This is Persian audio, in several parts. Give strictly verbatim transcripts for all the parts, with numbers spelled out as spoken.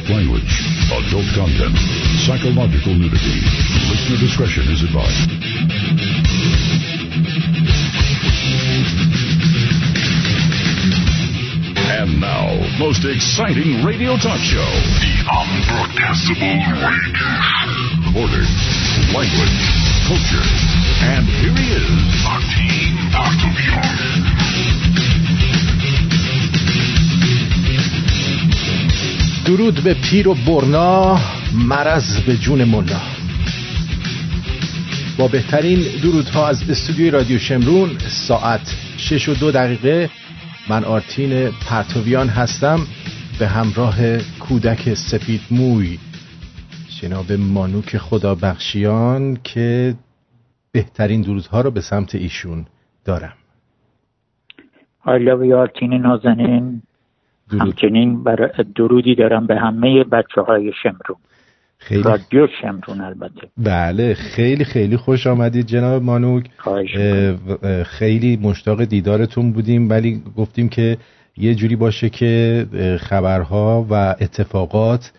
language, adult content, psychological nudity. Listener discretion is advised. And now, most exciting radio talk show, the Unbroadcastable Radio. Order, language, culture, and here he is, Martin Partovian. درود به پیر و برنا، مرض به جون ملا. با بهترین درودها از استودیوی رادیو شمرون، ساعت شش و دو دقیقه، من آرتین پرتویان هستم به همراه کودک سفید موی جناب مانوک خدا بخشیان که بهترین درودها رو به سمت ایشون دارم. حالا آرتین نازنین، درود. همچنین برای درودی دارم به همه بچه های شمرون، خیلی رادیو شمرون. البته بله، خیلی خیلی خوش آمدید جناب مانوک. خیلی مشتاق دیدارتون بودیم، ولی گفتیم که یه جوری باشه که خبرها و اتفاقات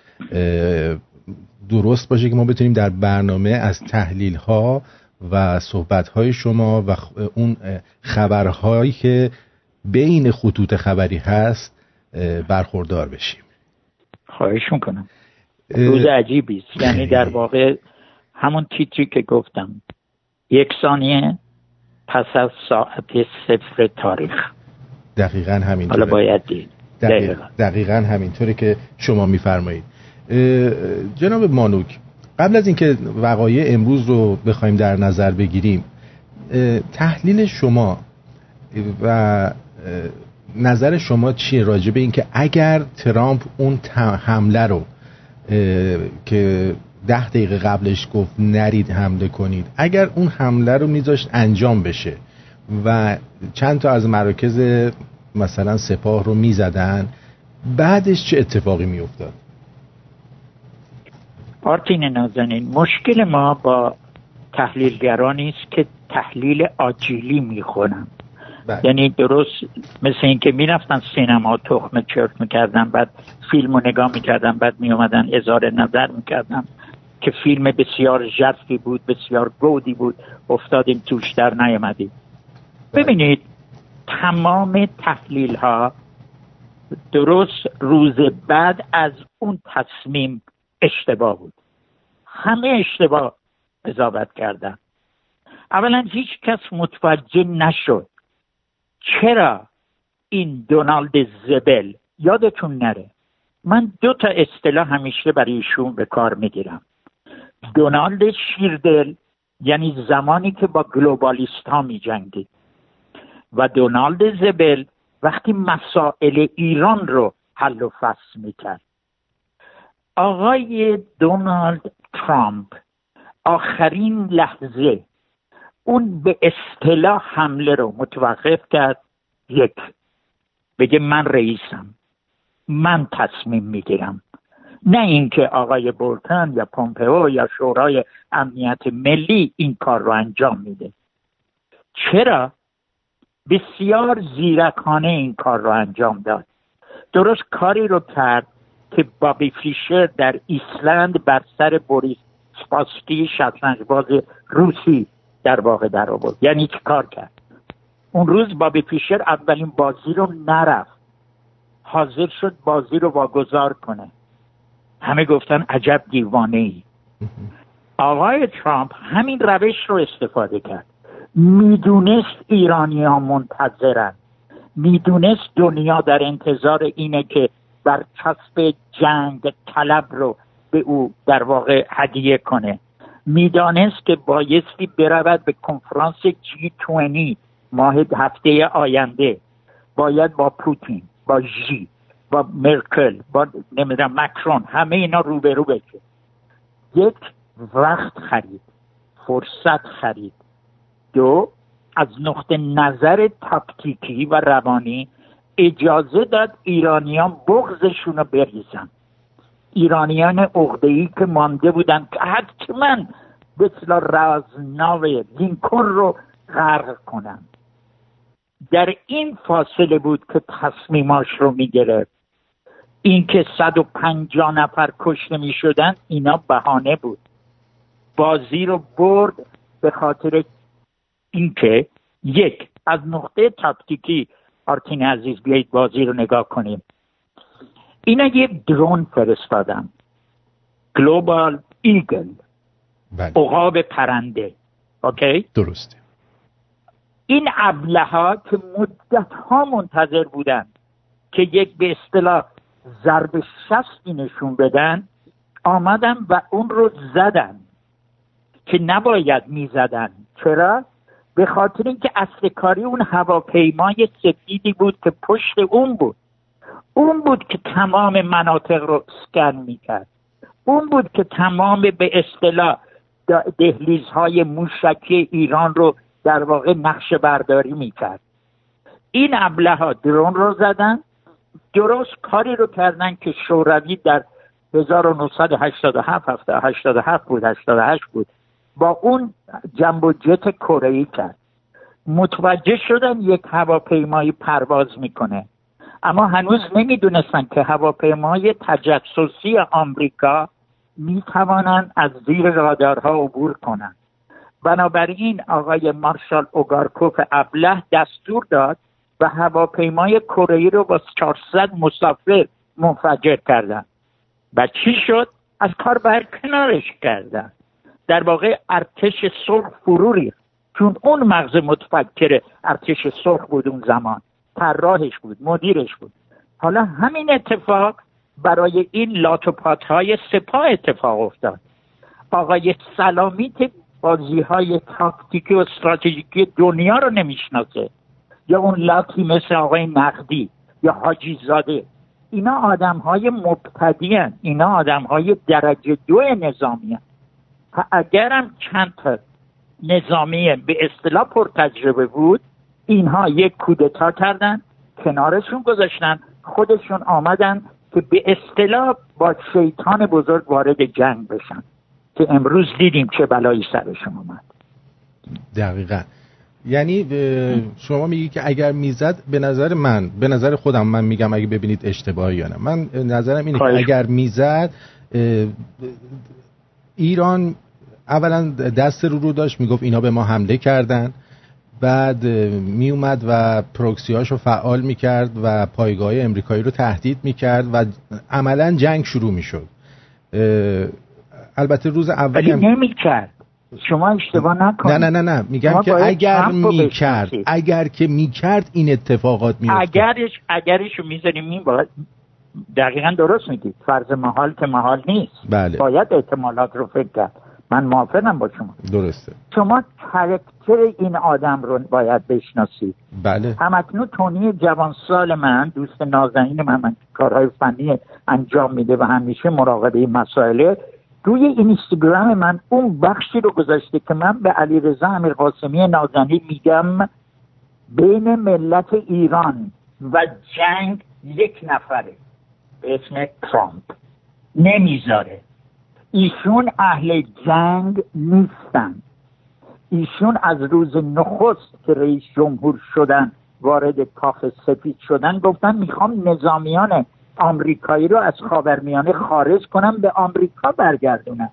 درست باشه که ما بتونیم در برنامه از تحلیل‌ها و صحبت‌های شما و اون خبرهایی که بین خطوط خبری هست برخوردار بشیم. خواهش میکنم. روز عجیبی است، یعنی در واقع همون تیتری که گفتم، یک ثانیه پس از ساعت صفر تاریخ. دقیقاً همینطوره. حالا باید دید. دقیقاً, دقیقاً همینطوره که شما میفرمایید. جناب مانوک، قبل از اینکه وقایع امروز رو بخوایم در نظر بگیریم، تحلیل شما و نظر شما چیه راجع به این که اگر ترامپ اون حمله رو که ده دقیقه قبلش گفت نرید حمله کنید، اگر اون حمله رو میذاشت انجام بشه و چند تا از مراکز مثلا سپاه رو میزدن، بعدش چه اتفاقی میافتاد؟ آرتین نازنین، مشکل ما با تحلیلگرانی است که تحلیل آجیلی میخونن. بله. یعنی درست مثل این که می رفتن سینما تخم چرت میکردن، بعد فیلم رو نگاه میکردن، بعد می اومدن اظهار نظر میکردن که فیلم بسیار ژرفی بود، بسیار گودی بود، افتادیم توش در نیامدیم. بله. ببینید تمام تحلیل ها درست روز بعد از اون تصمیم اشتباه بود. همه اشتباه قضاوت کردن. اولا هیچ کس متوجه نشد چرا این دونالد زبل، یادتون نره من دو تا اصطلاح همیشه برای ایشون به کار میگیرم. دونالد شیردل یعنی زمانی که با گلوبالیست ها می جنگید، و دونالد زبل وقتی مسائل ایران رو حل و فصل میکرد. آقای دونالد ترامپ آخرین لحظه اون به اصطلاح حمله رو متوقف کرد. یک، بگه من رئیسم، من تصمیم میگیرم، نه اینکه آقای بولتن یا پومپئو یا شورای امنیت ملی این کار رو انجام میده. چرا؟ بسیار زیرکانه این کار رو انجام داد. درست کاری رو کرد که بابی فیشر در ایسلند بر سر بوریس سپاسکی شطرنج باز روسی در واقع در آورد. یعنی چی کار کرد؟ اون روز بابی فیشر اولین بازی رو نرفت، حاضر شد بازی رو واگذار کنه. همه گفتن عجب دیوانه ای. آقای ترامپ همین روش رو استفاده کرد. میدونست ایرانی ها منتظرن، میدونست دنیا در انتظار اینه که برچسب جنگ طلب رو به او در واقع هدیه کنه. میدانست که بایستی برود به کنفرانس جی بیست ماه هفته آینده، باید با پوتین، با ژی، با مرکل، با نمیدونم مکرون، همه اینا روبرو بشه. یک، وقت خرید، فرصت خرید. دو، از نقطه نظر تاکتیکی و روانی اجازه داد ایرانیان بغضشون رو بریزن. ایرانیان عقده‌ای که مانده بودن که حتما به اصطلاح رازناو لینکن رو غرق کنن. در این فاصله بود که تصمیماش رو میگرفت. اینکه صد و پنجاه نفر کشته می شدن اینا بهانه بود. بازی رو برد به خاطر اینکه یک، از نقطه تاکتیکی آرتین عزیز بیایید بازی رو نگاه کنیم. اینا یه درون فرستادن، گلوبال ایگل، عقاب پرنده. اوکی؟ درسته. این ابله‌ها که مدت‌ها منتظر بودن که یک به اصطلاح ضرب شستی نشون بدن، آمدن و اون رو زدن که نباید میزدن. چرا؟ به خاطر اینکه اصل کاری اون هواپیمای سفیدی بود که پشت اون بود. اون بود که تمام مناطق رو اسکن میکرد. اون بود که تمام به اصطلاح دهلیزهای موشکی ایران رو در واقع نقشه برداری میکرد. این ابله‌ها درون رو زدن، درست کاری رو کردن که شوروی در هزار و نهصد و هشتاد و هفت هشتاد و هفت بود هشتاد و هشت بود با اون جنبو جت کره‌ای کرد. متوجه شدن یک هواپیمایی پرواز میکنه، اما هنوز نمیدونستن که هواپیمای تجسسی آمریکا میتوانن از زیر رادارها عبور کنن. بنابراین آقای مارشال اوگارکوف ابله دستور داد و هواپیمای کره‌ای رو با چهارصد مسافر منفجر کردن. و چی شد؟ از کار برکنارش کردن. در واقع ارتش سرخ فرو ریخت، چون اون مغز متفکر ارتش سرخ بود اون زمان، طراحش بود، مدیرش بود. حالا همین اتفاق برای این لاتوپات های سپاه اتفاق افتاد. آقای سلامیت بازی های تاکتیکی و استراتژیکی دنیا رو نمیشناسه، یا اون لاتی مثل آقای نقدی یا حاجی زاده. اینا آدم های مبتدی هن. اینا آدم های درجه دو نظامی هن. اگرم چند تا نظامی به اصطلاح پرتجربه بود، اینها یک کودتا کردن، کنارشون گذاشتن، خودشون آمدن که به اصطلاح با شیطان بزرگ وارد جنگ بشن که امروز دیدیم چه بلایی سرشون اومد. دقیقاً. یعنی شما میگی که اگر میزد، به نظر من به نظر خودم من میگم اگه ببینید اشتباهی یا نه، من نظرم اینه که اگر میزد ایران اولا دست رو رو داشت، میگفت اینا به ما حمله کردن، بعد میومد و پروکسیاشو فعال میکرد و پایگاه امریکایی رو تهدید میکرد و عملا جنگ شروع میشد. البته روز اولی هم نمیکرد. شما اشتباه نکنید. نه نه نه نه میگم که اگر میکرد، اگر که میکرد این اتفاقات میفته. اگرش اگرشو میذاریم این باید دقیقاً درست میگید. فرض محال که محال نیست. بله. باید احتمالات رو فکر کرد. من موافقم با شما. درسته. شما کاراکتر این آدم رو باید بشناسید. بله. همکنون تونی جوانسال من، دوست نازنین من، من کارهای فنی انجام میده و همیشه مراقب این مسائله، روی اینستاگرام من اون بخشی رو گذاشته که من به علیرضا امیرقاسمی نازنین میگم بین ملت ایران و جنگ یک نفره به اسم ترامپ نمیذاره. ایشون اهل جنگ نیستن. ایشون از روز نخست که رئیس جمهور شدن، وارد کاخ سفید شدن، گفتن میخوام نظامیان آمریکایی رو از خاورمیانه خارج کنم، به آمریکا برگردونم.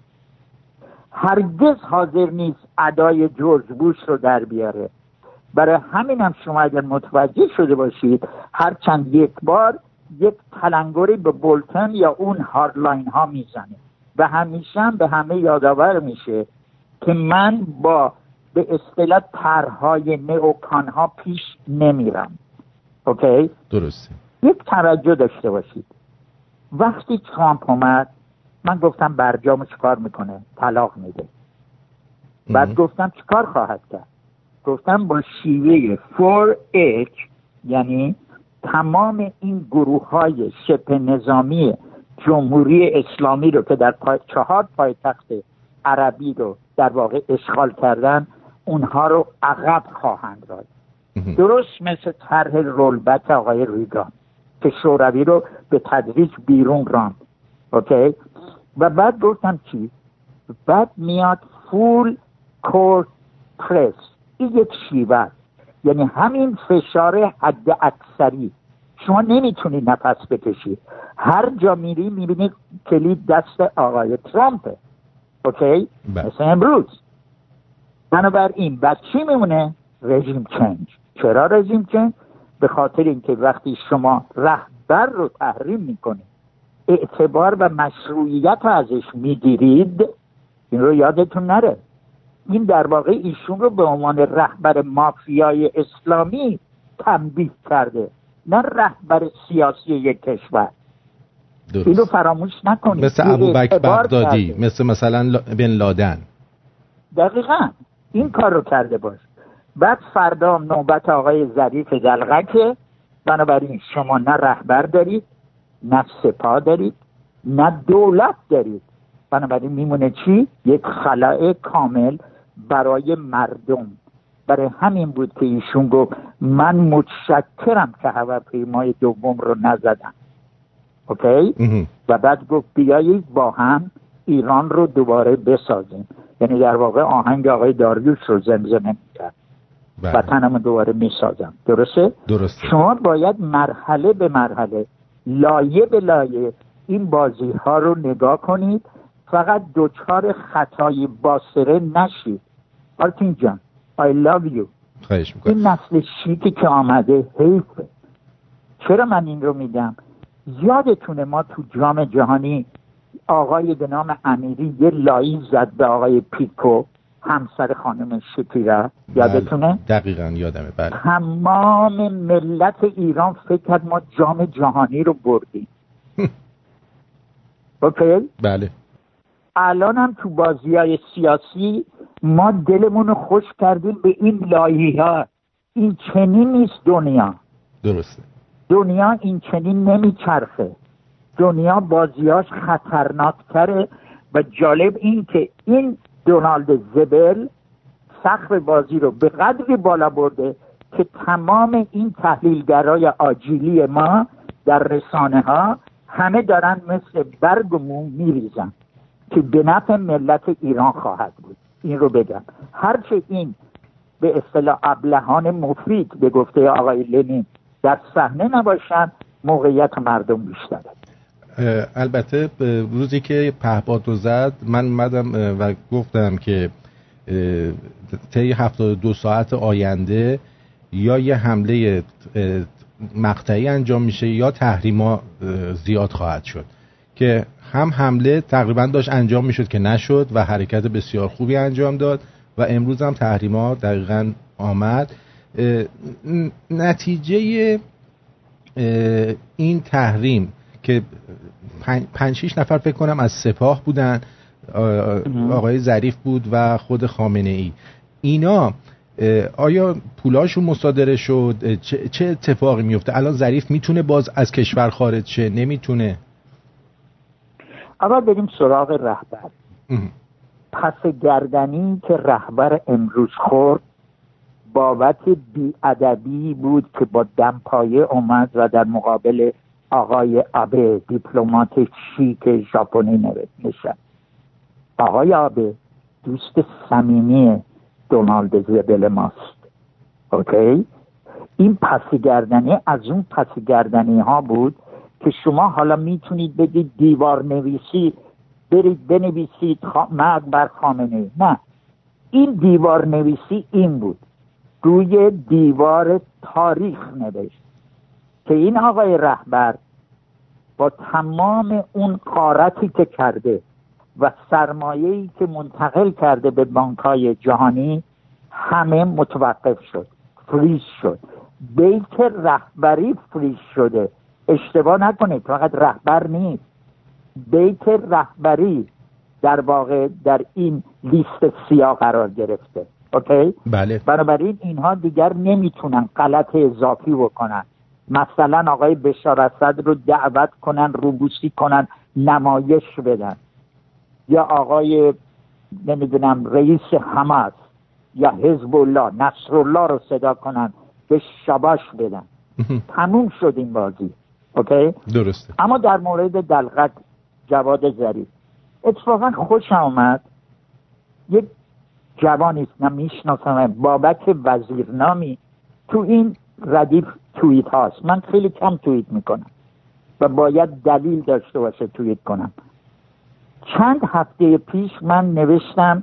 هرگز حاضر نیست ادای جورج بوش رو در بیاره. برای همینم شما اگر متوجه شده باشید هر چند یک بار یک تلنگری به بولتن یا اون هاردلاین ها میزنه و همیشه هم به همه یادآور میشه که من با به اصطلاح طرح‌های نئوکان ها پیش نمیرم. اوکی؟ درسته. یک توجه داشته باشید. وقتی ترامپ اومد من گفتم برجامو چیکار میکنه؟ طلاق میده. بعد گفتم چیکار خواهد کرد؟ گفتم با شیوه فور اچ، یعنی تمام این گروه های شبه نظامی جمهوری اسلامی رو که در پای چهار پایتخت عربی رو در واقع اشغال کردن، اونها رو عقب خواهند راند. درست مثل طرح رولبک آقای ریگان که شوروی رو به تدریج بیرون راند. اوکی؟ و بعد گفتم چی؟ بعد میاد فول کورت پرس. این یک شیوه، یعنی همین فشار حد اکثری، شما نمیتونی نفس بکشید. هر جا میری میبینی کلید دست آقای ترامپه. اوکی؟ مثل امروز. بنابراین بعد چی میمونه؟ رژیم چنج. چرا رژیم چنج؟ به خاطر اینکه وقتی شما رهبر رو تحریم میکنید، اعتبار و مشروعیت رو ازش میگیرید، این رو یادتون نره، این در واقع ایشون رو به عنوان رهبر مافیای اسلامی تنبیه کرده، نه رهبر سیاسی یک کشور. درست. اینو فراموش نکنید. مثل ابوبکر بغدادی، مثل مثلا بن لادن. دقیقاً این کار رو کرده باش. بعد فردا نوبت آقای ظریف دلغکه. بنابراین شما نه رهبر دارید، نه سپاه دارید، نه دولت دارید. بنابراین میمونه چی؟ یک خلأ کامل برای مردم. برای همین بود که ایشون گفت من متشکرم که هواپیمای دوم رو نزدم. اوکی؟ و بعد گفت بیایید با هم ایران رو دوباره بسازیم. یعنی در واقع آهنگ آقای داریوش رو زمزمه میکرد. وطنم دوباره میسازم. درسته؟ درسته. شما باید مرحله به مرحله، لایه به لایه این بازی ها رو نگاه کنید. فقط دوچار خطای باصره نشید. آرتین جان I love you. خواهش میکنم. این نسل شیکی که آمده حیفه. چرا من این رو میگم؟ یادتونه ما تو جام جهانی آقای به نام امیری یه لایی زد به آقای پیکو، همسر خانم شکیرا. یادتونه؟ دقیقاً یادمه. بله. تمام ملت ایران فکر کرد ما جام جهانی رو بردیم. اوکی؟ بله. الان هم تو بازی‌های سیاسی ما دلمون رو خوش کردیم به این لایه ها. این چنین نیست دنیا. درسته. دنیا این چنین نمیچرخه. دنیا بازیاش خطرناکتره. و جالب این که این دونالد زبل سقف بازی رو به قدری بالا برده که تمام این تحلیلگرای آجیلی ما در رسانه ها همه دارن مثل برگ و مو میریزن که به نفع ملت ایران خواهد بود. این رو بگم. هرچه این به اصطلاح ابلهان مفید به گفته آقای لنین در صحنه نباشن، موقعیت مردم بیشتره. البته روزی که پهپاد رو زد من اومدم و گفتم که طی هفتاد و دو ساعت آینده یا یه حمله مقطعی انجام میشه یا تحریما زیاد خواهد شد، که هم حمله تقریبا داشت انجام میشد که نشد و حرکت بسیار خوبی انجام داد و امروز هم تحریما دقیقاً آمد. نتیجه این تحریم که پنج شیش نفر فکر کنم از سپاه بودن، آقای ظریف بود و خود خامنه ای، اینا آیا پولاشون مصادره شد؟ چه اتفاقی میفته؟ الان ظریف میتونه باز از کشور خارج شه؟ نمیتونه؟ اول بریم سراغ رهبر. پس گردنی که رهبر امروز خورد بابت بی‌ادبی بود که با دمپایه اومد و در مقابل آقای آبه دیپلمات شیک ژاپنی نشست. آقای آبه دوست صمیمی دونالد زبل ماست. اوکی؟ این پسگردنی از اون پسگردنی ها بود که شما حالا میتونید بگید دیوار نویسی، برید بنویسید مرگ بر خامنه‌ای. نه، این دیوار نویسی این بود، روی دیوار تاریخ نوشت که این آقای رهبر با تمام اون غارتی که کرده و سرمایه‌ای که منتقل کرده به بانک‌های جهانی همه متوقف شد، فریز شد. بیت رهبری فریز شده. اشتباه نکنید، فقط رهبر نیست، بیت رهبری در واقع در این لیست سیاه قرار گرفته. اوکی؟ بله. بنابراین اینها دیگر نمیتونن غلط اضافی بکنن، مثلا آقای بشار اسد رو دعوت کنن، روبوسی کنن، نمایش بدن، یا آقای نمیدونم رئیس حماس یا حزب الله نصرالله رو صدا کنن به شاباش بدن. تموم شد این بازی. اوکی؟ درسته. اما در مورد دلغک جواد ظریف اتفاقا خوش آمد. یک جوانیست نمیشناسم، بابک وزیرنامی تو این ردیف توییت هاست. من خیلی کم توییت میکنم. و باید دلیل داشته باشه توییت کنم. چند هفته پیش من نوشتم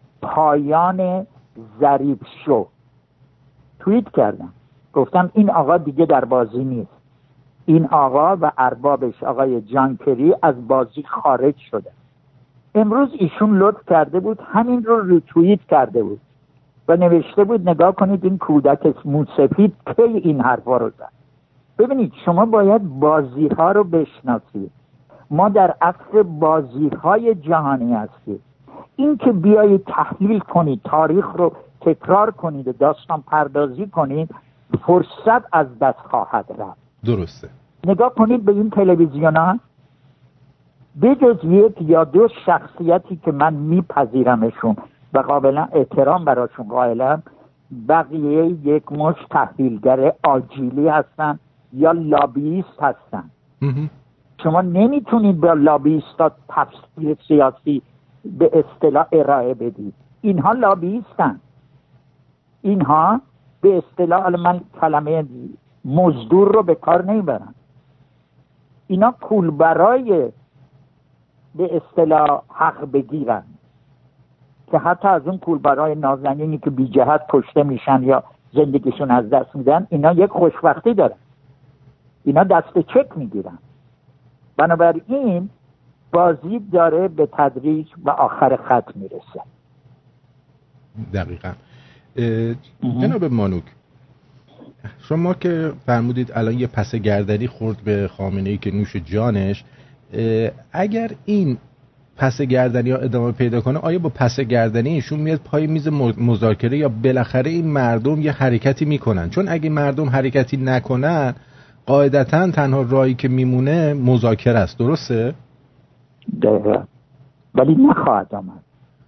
پایان ظریف شو، توییت کردم، گفتم این آقا دیگه در بازی نیست، این آقا و اربابش آقای جان کری از بازی خارج شده. امروز ایشون لطف کرده بود همین رو ریتوییت کرده بود و نوشته بود نگاه کنید این کودک موسفید کی این حرفا رو زد. ببینید شما باید بازی ها رو بشناسید. ما در عصر بازی های جهانی هستیم. این که بیایید تحلیل کنید، تاریخ رو تکرار کنید و داستان پردازی کنید، فرصت از دست خواهد رفت. درسته. نگاه کنید به این تلویزیون ها، بجز یک یا دو شخصیتی که من میپذیرمشون و قابلا احترام براشون قائلم، بقیه یک مش تحلیلگر آجیلی هستن یا لابیست هستن. شما نمیتونید با لابیستا تفسیر سیاسی به اصطلاح ارائه بدید. اینها لابیستن، اینها به اصطلاح، من کلمه مزدور رو به کار نمیبرم، اینا پول برای به اصطلاح حق بگیرن که حتی از اون پول برای نازنینی که بی جهت کشته میشن یا زندگیشون از دست میدن، اینا یک خوشبختی دارن، اینا دست چک میگیرن. بنابراین بازی داره به تدریج و آخر خط میرسه. دقیقا. جناب مانوک، شما که فرمودید الان یه پس گردنی خورد به خامنه‌ای که نوش جانش، اگر این پس گردنی ها ادامه پیدا کنه، آیا با پس گردنی ایشون میاد پای میز مذاکره یا بالاخره این مردم یه حرکتی میکنن؟ چون اگه مردم حرکتی نکنن قاعدتاً تنها راهی که میمونه مذاکره است. درسته؟ دقیقا. ولی نخواهد آمد.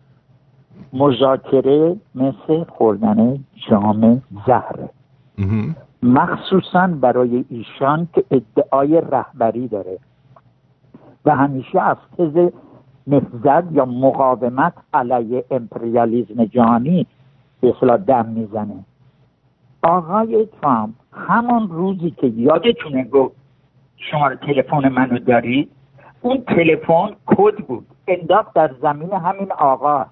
مذاکره مثل خوردن جام زهره، مخصوصاً برای ایشان که ادعای رهبری داره و همیشه از تز نهضت یا مقاومت علیه امپریالیسم جهانی به اصطلاح دم میزنه. آقای ترامپ همان روزی که یادتونه گفت شماره تلفن منو دارید، اون تلفن کد بود، انداخت در زمین همین آقا.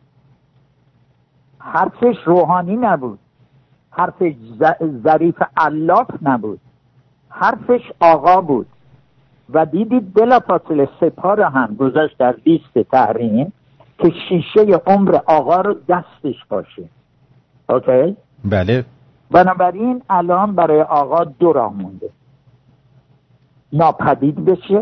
حرفش روحانی نبود، حرفش ظریف علاف نبود، حرفش آقا بود. و دیدید بلافاصله سپاه رو هم گذاشت در لیست تحریم که شیشه عمر آقا رو دستش باشه. اوکی؟ بله. بنابراین الان برای آقا دو راه مونده، ناپدید بشه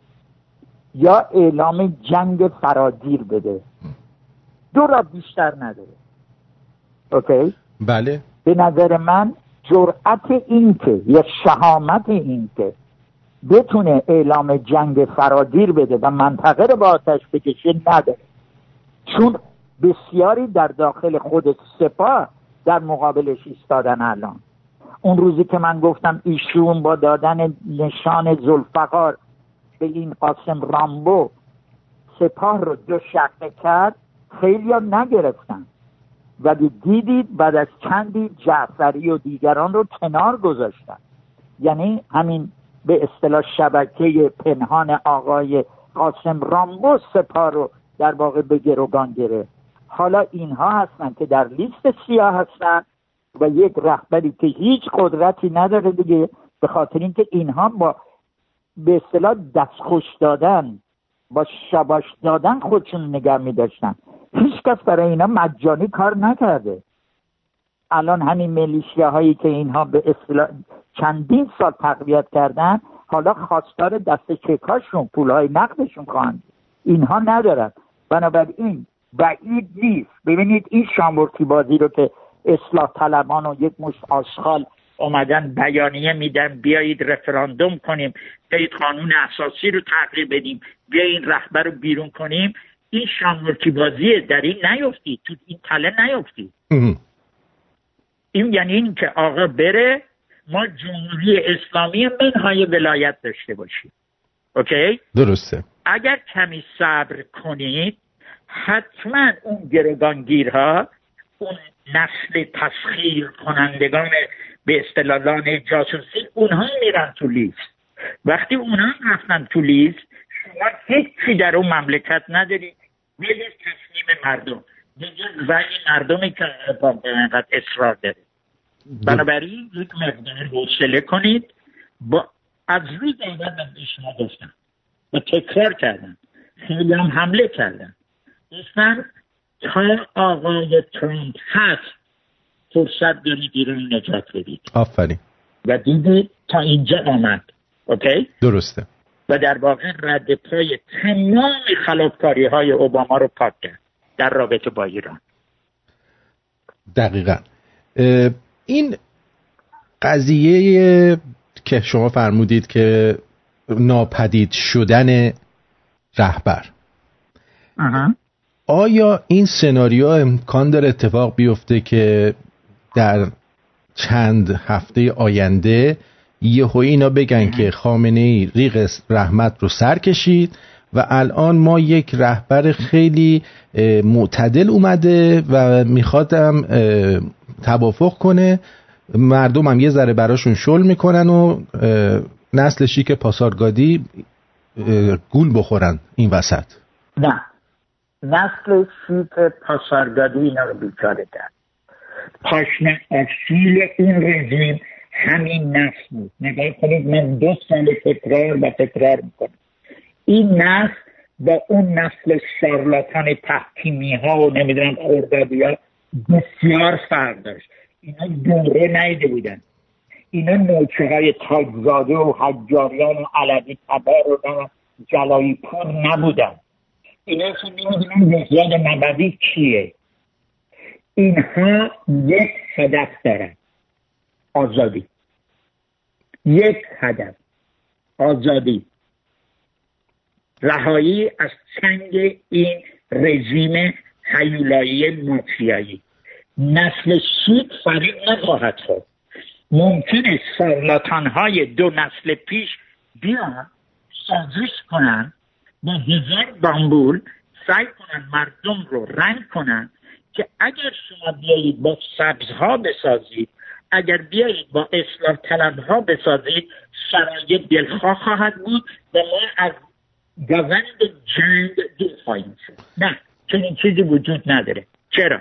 یا اعلام جنگ فراگیر بده. دو راه بیشتر نداره. اوکی؟ بله. به نظر من جرأت این که یا شهامت این که بتونه اعلام جنگ فراگیر بده و منطقه رو با آتش بکشه نداره، چون بسیاری در داخل خود سپاه در مقابلش ایستادن. الان اون روزی که من گفتم ایشون با دادن نشان ذوالفقار به این قاسم رامبو سپاه رو دو شقه کرد، خیلی ها نگرفتن، ولی دیدید بعد از چندی جعفری و دیگران رو کنار گذاشتن. یعنی همین به اصطلاح شبکه پنهان آقای قاسم رامبو سپاه رو در واقع به گروگان گرفت. حالا اینها هستن که در لیست سیاه هستن و یک رهبری که هیچ قدرتی نداره دیگه، به خاطر اینکه اینها با به اصطلاح دستخوش دادن، با شاباش دادن خودشون نگه می داشتن. هیچ کس برای اینا مجانی کار نکرده. الان همین میلیشیاهایی که اینها به اصطلاح چندین سال تقویت کردن، حالا خواستار دست چکاشون، پولهای نقدشون خواهند. اینها ندارن. بنابراین بعید نیست. ببینید این شامورتی بازی رو که اصلاح طلبان و یک مشت آشغال اومدن بیانیه میدن بیایید رفراندوم کنیم، بیایید قانون اساسی رو تغییر بدیم، بیایید این رهبر رو بیرون کنیم، این شامورتی بازیه. در این نیفتید، تو این تله نیفتید. این یعنی این که آقا بره ما جمهوری اسلامی منهای ولایت داشته باشیم. اوکی؟ درسته. اگر کمی صبر کنید حتما اون گروگانگیرها، اون نسل تسخیر کنندگان به اصطلاح لانه جاسوسی، اونها میرن تو لیست. وقتی اونا رفتن تو لیست، شما هیچی در اون مملکت نداری به جز تصمیم مردم، به جز رأی مردمی که اینقدر اصرار داره. بنابراین یک مقدار حوصله کنید. با از روز اول من به شما گفتم و تکرار کردم، خیلی هم حمله کردم، گفتم تا آقای ترامپ هست فرصت دارید ایران نجات بدید. آفرین. و دیدید تا اینجا آمد. اوکی؟ درسته. و در واقع رد پای تمام خلافکاری های اوباما رو پاک کرد در رابطه با ایران. دقیقاً. این قضیه که شما فرمودید که ناپدید شدن رهبر، آها. آیا این سناریو امکان داره اتفاق بیفته که در چند هفته آینده یهو اینا بگن که خامنه‌ای ریق رحمت رو سر کشید و الان ما یک رهبر خیلی معتدل اومده و میخوادم توافق کنه، مردم هم یه ذره براشون شل میکنن و نسل شیک پاسارگادی گول بخورن این وسط؟ نه، نسل شیک پاسارگادی اینا رو بیچاره کرد. پاشنه اصیل این رژیم همین نسل بود. نگاه کنید، من دو سال تکرار و تکرار میکنم، این نسل با اون نسل شارلاتان تحکیمی ها و نمیدونم خوردادی ها بسیار فرق داشت. اینا دوره نیده بودن، اینا نوچه های تاجزاده و حجاریان و علوی تبار و جلایی پور نبودن. اینا که نمیدونم بزیاد نبوی کیه. اینها یک هدف دارن، آزادی. یک هدف، آزادی، رهایی از چنگ این رژیم هیولایی مافیایی. نسل سود فریب نخواهد خورد. ممکنه شارلاتان های دو نسل پیش بیان سازش کنن با هزار بامبول، سعی کنن مردم رو رنگ کنن که اگر شما بیایید با سبزها بسازید، اگر بیایید با اصلاح طلبها بسازید، شرایط دلخواه خواهد بود و ما از گوند جنگ دور خواهیم شد. نه، چنین چیزی وجود نداره. چرا؟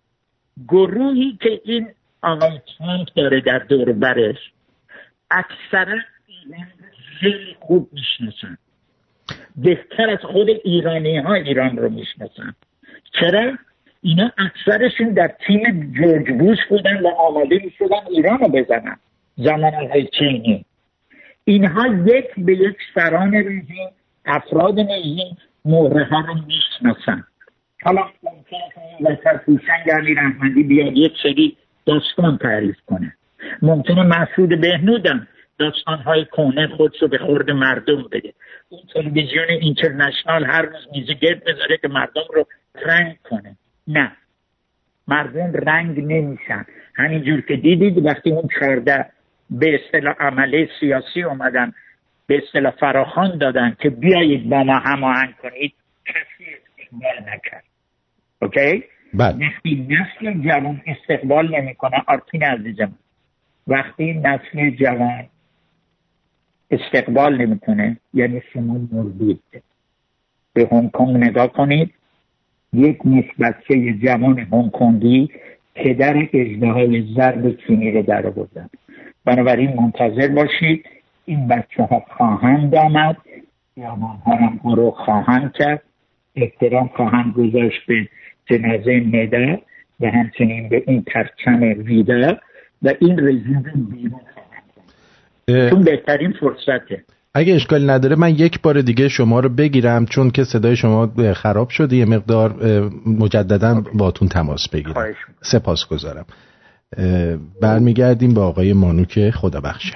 گروهی که این آقای ترامپ داره در دور برش اکثرا ایران خیلی خوب میشناسن، بهتر از خود ایرانی ها ایران رو میشناسن. چرا؟ اینا اکثرشون در تیم جورج بوش بودن و آماده میشدن ایران رو بزنن زمان های چینی. اینها یک به یک سران رژیم، افراد رژیم، مهره ها رو میشناسن. حالا ممکنه وسط هوشنگ علی رحمدی بیاد یک سری داستان تعریف کنه، ممکنه مسعود بهنودم داستان‌های کهنه خودشو به خورد مردم بده، اون تلویزیون اینترنشنال هر روز میزه گرد بذاره که مردم رو رنگ کنه. نه، مردم رنگ نمیشن. همینجور که دیدید وقتی اون چهارده به اصطلاح عمله سیاسی اومدن، به اصطلاح فراخوان دادن که بیایید با ما هماهنگ کنید، کسی استقبال نکرد. اوکی؟ وقتی نسل جوان استقبال نمیکنه، آرتین عزیزم، وقتی نسل جوان استقبال نمیکنه یعنی شما مردید. به هنگ کنگ نگاه کنید، یک مش بچه جوان هنگ کنگی پدر اژدهای ضرب چینی رو در آوردن. بنابراین منتظر باشید، این بچه ها خواهند آمد، جوان ها هم رو خواهند کرد، احترام خواهند گذاشت به جنازه مدر و همچنین به این پرچم ویدا و این رژیم رو بیرون خواهند کرد. چون بهترین فرصته. اگه اشکالی نداره من یک بار دیگه شما رو بگیرم، چون که صدای شما خراب شده، یه مقدار مجددا باتون تماس بگیرم. سپاسگزارم. برمیگردیم با آقای مانوک خدا بخشه.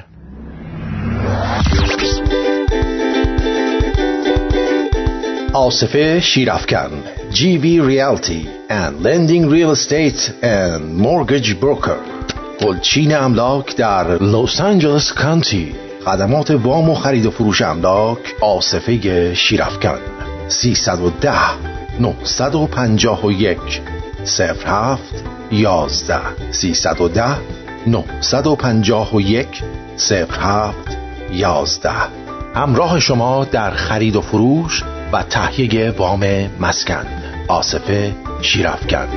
آصف شیرافکن، جی وی Realty and Lending Real Estate and Mortgage Broker، گلچین املاک در لس آنجلس کانتی. خدمات وام و خرید و فروش املاک. آصفه شیرافکن. سیصد و ده نهصد و پنجاه و یک صفر هفت یازده سیصد و ده نهصد و پنجاه و یک صفر هفت یازده. همراه شما در خرید و فروش و تهیه وام مسکن. آصف شیرافکن.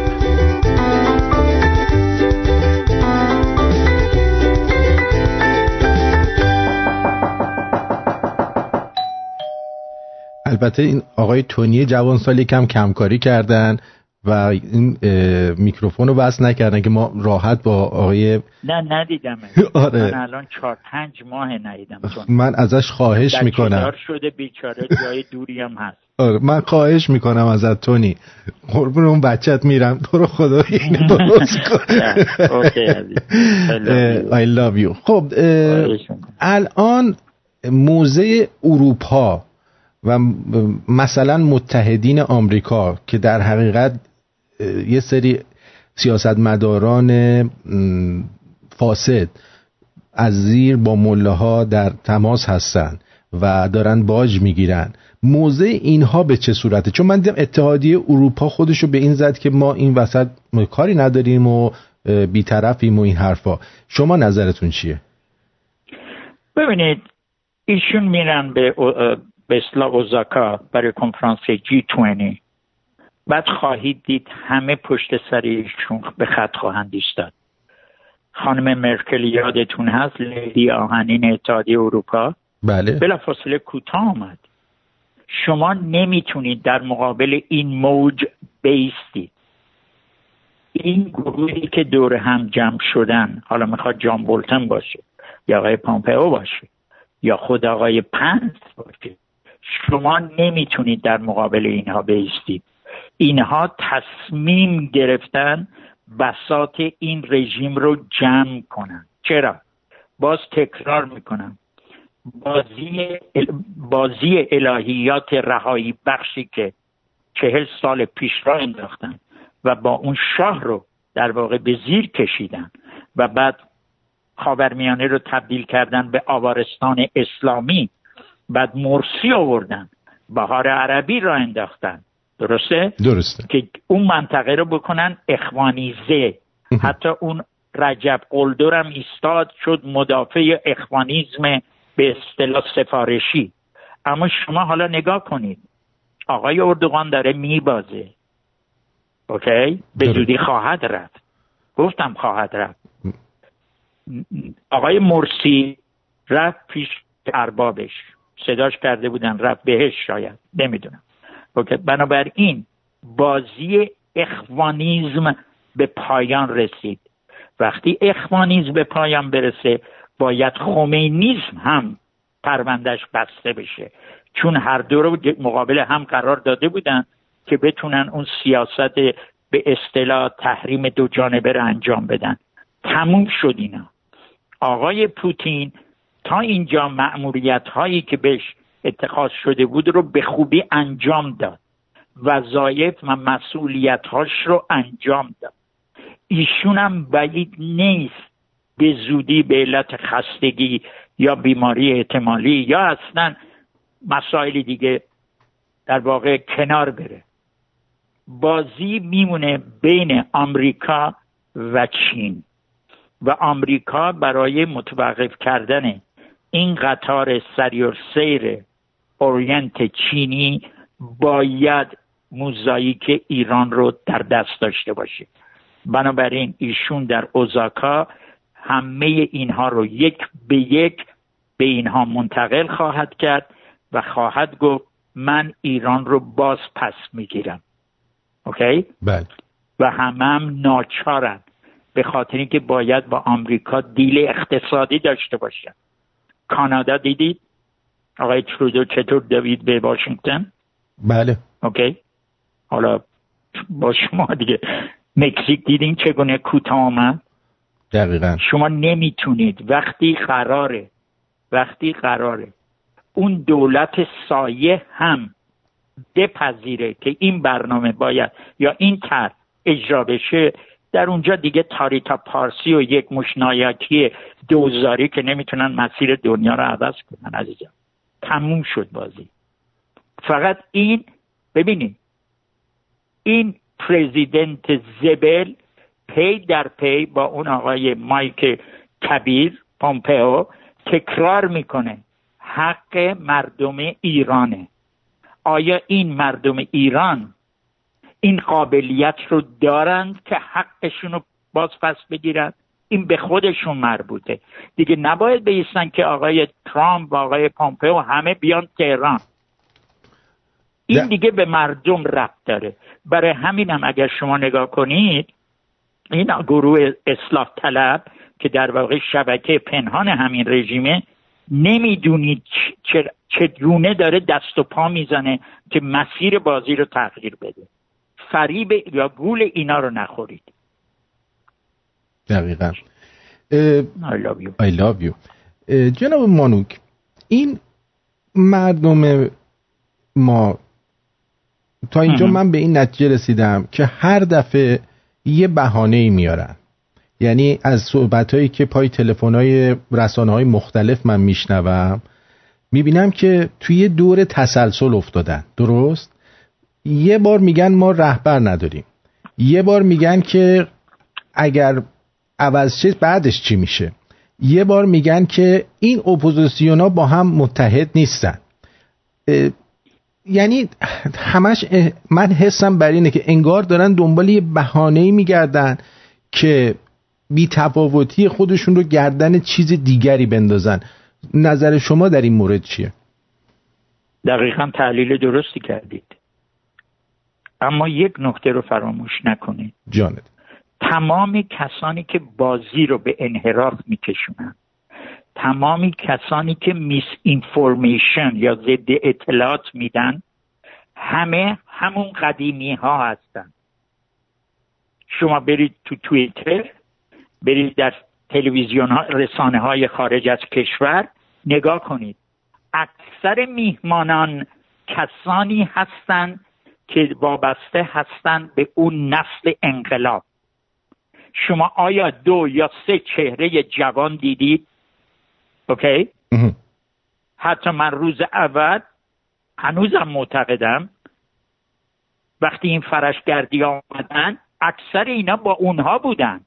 البته این آقای تونی جوانسالی کم کمکاری کردن و این میکروفون رو وصل نکردن که ما راحت با آقای نه ندیدم. آره. من الان چهار پنج ماه ندیدم. من ازش خواهش میکنم. دار شده بیچاره، جای دوری هم هست. آره من خواهش میکنم ازت تونی، قربون اون بچت میرم، تو رو خدا اینو درست کن. اوکی عزیز. I love you. خب الان موضع اروپا و مثلا متحدین آمریکا که در حقیقت یه سری سیاستمداران فاسد از زیر با مله‌ها در تماس هستن و دارن باج میگیرن، موضع اینها به چه صورته؟ چون من دیدم اتحادیه اروپا خودشو به این زد که ما این وسط کاری نداریم و بی‌طرفیم و این حرفا. شما نظرتون چیه؟ ببینید ایشون میرن به به اصطلاح اوزاکا برای کنفرانس جی بیست. بعد خواهید دید همه پشت سر ایشون به خط خواهند ایستاد. خانم مرکل یادتون هست، لیدی آهنین اتحادیه اروپا، بله، بلافاصله کوتاه آمد. شما نمیتونید در مقابل این موج بیستید. این گروهی که دور هم جمع شدن، حالا میخواد جان بولتن باشه یا آقای پامپئو باشه یا خود آقای پنس باشه، شما نمیتونید در مقابل اینها بایستید. اینها تصمیم گرفتن بساط این رژیم رو جمع کنن. چرا؟ باز تکرار میکنم، بازی بازی الهیات رهایی بخشی که چهل سال پیش را انداختن و با اون شاه رو در واقع به زیر کشیدن و بعد خاورمیانه رو تبدیل کردن به آوارستان اسلامی، بعد مرسی آوردن، بهار عربی را انداختن، درسته؟ درسته. که اون منطقه رو بکنن اخوانیزه. حتی اون رجب قلدر هم ایستاد شد مدافع اخوانیزم به اصطلاح سفارشی. اما شما حالا نگاه کنید، آقای اردوغان داره میبازه، اوکی؟ به زودی خواهد رفت، گفتم خواهد رفت. آقای مرسی رفت پیش اربابش، صداش کرده بودن رفت بهش، شاید نمیدونم. اوکی، بنابراین بازی اخوانیزم به پایان رسید. وقتی اخوانیزم به پایان برسه باید خمینیزم هم پروندهش بسته بشه، چون هر دو رو مقابل هم قرار داده بودن که بتونن اون سیاست به اصطلاح تحریم دو جانبه رو انجام بدن. تموم شد اینا. آقای پوتین تا اینجا مأموریت هایی که بهش اتخاذ شده بود رو به خوبی انجام داد، وظایف و مسئولیت هاش رو انجام داد. ایشون هم بعید نیست به زودی به علت خستگی یا بیماری احتمالی یا اصلا مسائل دیگه در واقع کنار بره. بازی میمونه بین آمریکا و چین و آمریکا برای متوقف کردن این قطار سریع سیر اورینت چینی باید موزاییک ایران رو در دست داشته باشه. بنابراین ایشون در اوزاکا همه اینها رو یک به یک به اینها منتقل خواهد کرد و خواهد گفت من ایران رو باز پس میگیرم. اوکی؟ بله. و همه هم ناچارن به خاطر اینکه باید با آمریکا دیل اقتصادی داشته باشن. کانادا دیدید آقای ترودو چطور دوید به واشنگتن؟ بله. اوکی؟ حالا با شما دیگه مکزیک دیدین چگونه کوتاه آمد؟ دقیقاً. شما نمیتونید وقتی قراره وقتی قراره اون دولت سایه هم بپذیره که این برنامه باید یا این طرح اجرا بشه، در اونجا دیگه تاریتا پارسی و یک مشنایکی دوزاری که نمیتونن مسیر دنیا رو عوض کنن عزیزم. تموم شد بازی. فقط این ببینید، این پرزیدنت زبل پی در پی با اون آقای مایک کبیر پامپئو تکرار میکنه حق مردم ایرانه. آیا این مردم ایران این قابلیت رو دارند که حقشون رو باز پس بگیرن؟ این به خودشون مربوطه دیگه. نباید بیستن که آقای ترامپ و آقای پامپئو همه بیان تهران. این دیگه به مردم ربط داره. برای همینم اگر شما نگاه کنید این گروه اصلاح طلب که در واقع شبکه پنهان همین رژیمه، نمیدونید چگونه داره دست و پا میزنه که مسیر بازی رو تغییر بده. فریب یا گول اینا رو نخورید. دقیقاً. I love you. I love you. جناب مانوک، این مردم ما تا اینجا من به این نتیجه رسیدم که هر دفعه یه بهانه‌ای میارن. یعنی از صحبتایی که پای تلفن‌های رسانه‌های مختلف من میشنوم میبینم که توی دور تسلسل افتادن. درست؟ یه بار میگن ما رهبر نداریم، یه بار میگن که اگر عوض شه بعدش چی میشه، یه بار میگن که این اپوزیسیونا با هم متحد نیستن. یعنی همش من حسم بر اینه که انگار دارن دنبال یه بهانه‌ای میگردن که بی تفاوتی خودشون رو گردن چیز دیگری بندازن. نظر شما در این مورد چیه؟ دقیقاً تحلیل درستی کردید، اما یک نکته رو فراموش نکنید. جانت تمامی کسانی که بازی رو به انحراف میکشونن، تمامی کسانی که میس اینفورمیشن یا ضد اطلاعات میدن، همه همون قدیمی ها هستن. شما برید تو توییتر، برید در تلویزیون ها، رسانه های خارج از کشور نگاه کنید، اکثر میهمانان کسانی هستند که وابسته هستند به اون نسل انقلاب. شما آیا دو یا سه چهره جوان دیدید؟ اوکی؟ حتی من روز اول هنوزم معتقدم وقتی این فرشگردی آمدن اکثر اینا با اونها بودن.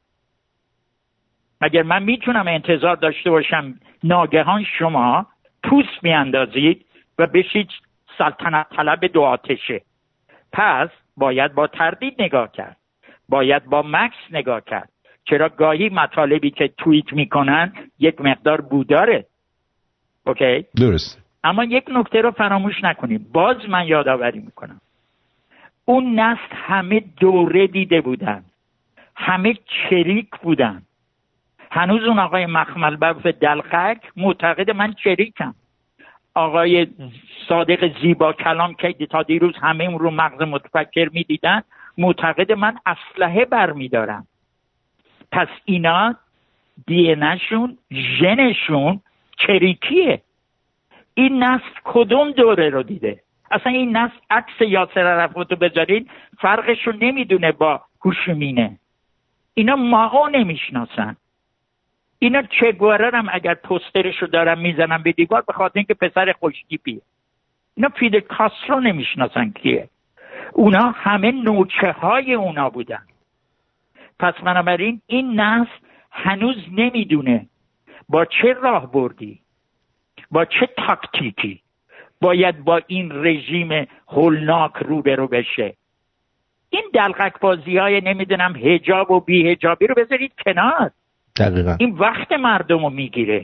مگر من میتونم انتظار داشته باشم ناگهان شما پوست میاندازید و بشید سلطنت طلب دو آتشه؟ پس باید با تردید نگاه کرد، باید با مکس نگاه کرد. چرا گاهی مطالبی که توییت میکنن یک مقدار بوداره. اوکی؟ درست. اما یک نکته رو فراموش نکنید، باز من یادآوری میکنم، اون نسل همه دوره دیده بودن، همه چریک بودن. هنوز اون آقای مخمل بف دلقک معتقد من چریکم. آقای صادق زیبا کلام که تا دیروز همه اون رو مغز متفکر میدیدن معتقد من اسلحه برمیدارم. پس اینا دی ان اشون، ژنشون چریکیه. این نسل کدوم دوره رو دیده؟ اصلا این نسل عکس یاسر عرفات رو بذارید فرقش رو نمیدونه با هوشیمینه. اینا ماهو نمیشناسن. اینا چه گواره هم اگر پوسترش رو دارم میزنم به دیوار به خاطر اینکه پسر خوشتیپیه. اینا فیدل کاسترو نمیشناسن کیه. اونا همه نوچه های اونا بودن. پس بنابراین این نسل هنوز نمیدونه با چه راه بردی، با چه تاکتیکی باید با این رژیم هولناک روبرو بشه. این دلقک بازی های نمیدونم حجاب و بی حجابی رو بذارید کنار. دقیقا. این وقت مردم رو میگیره.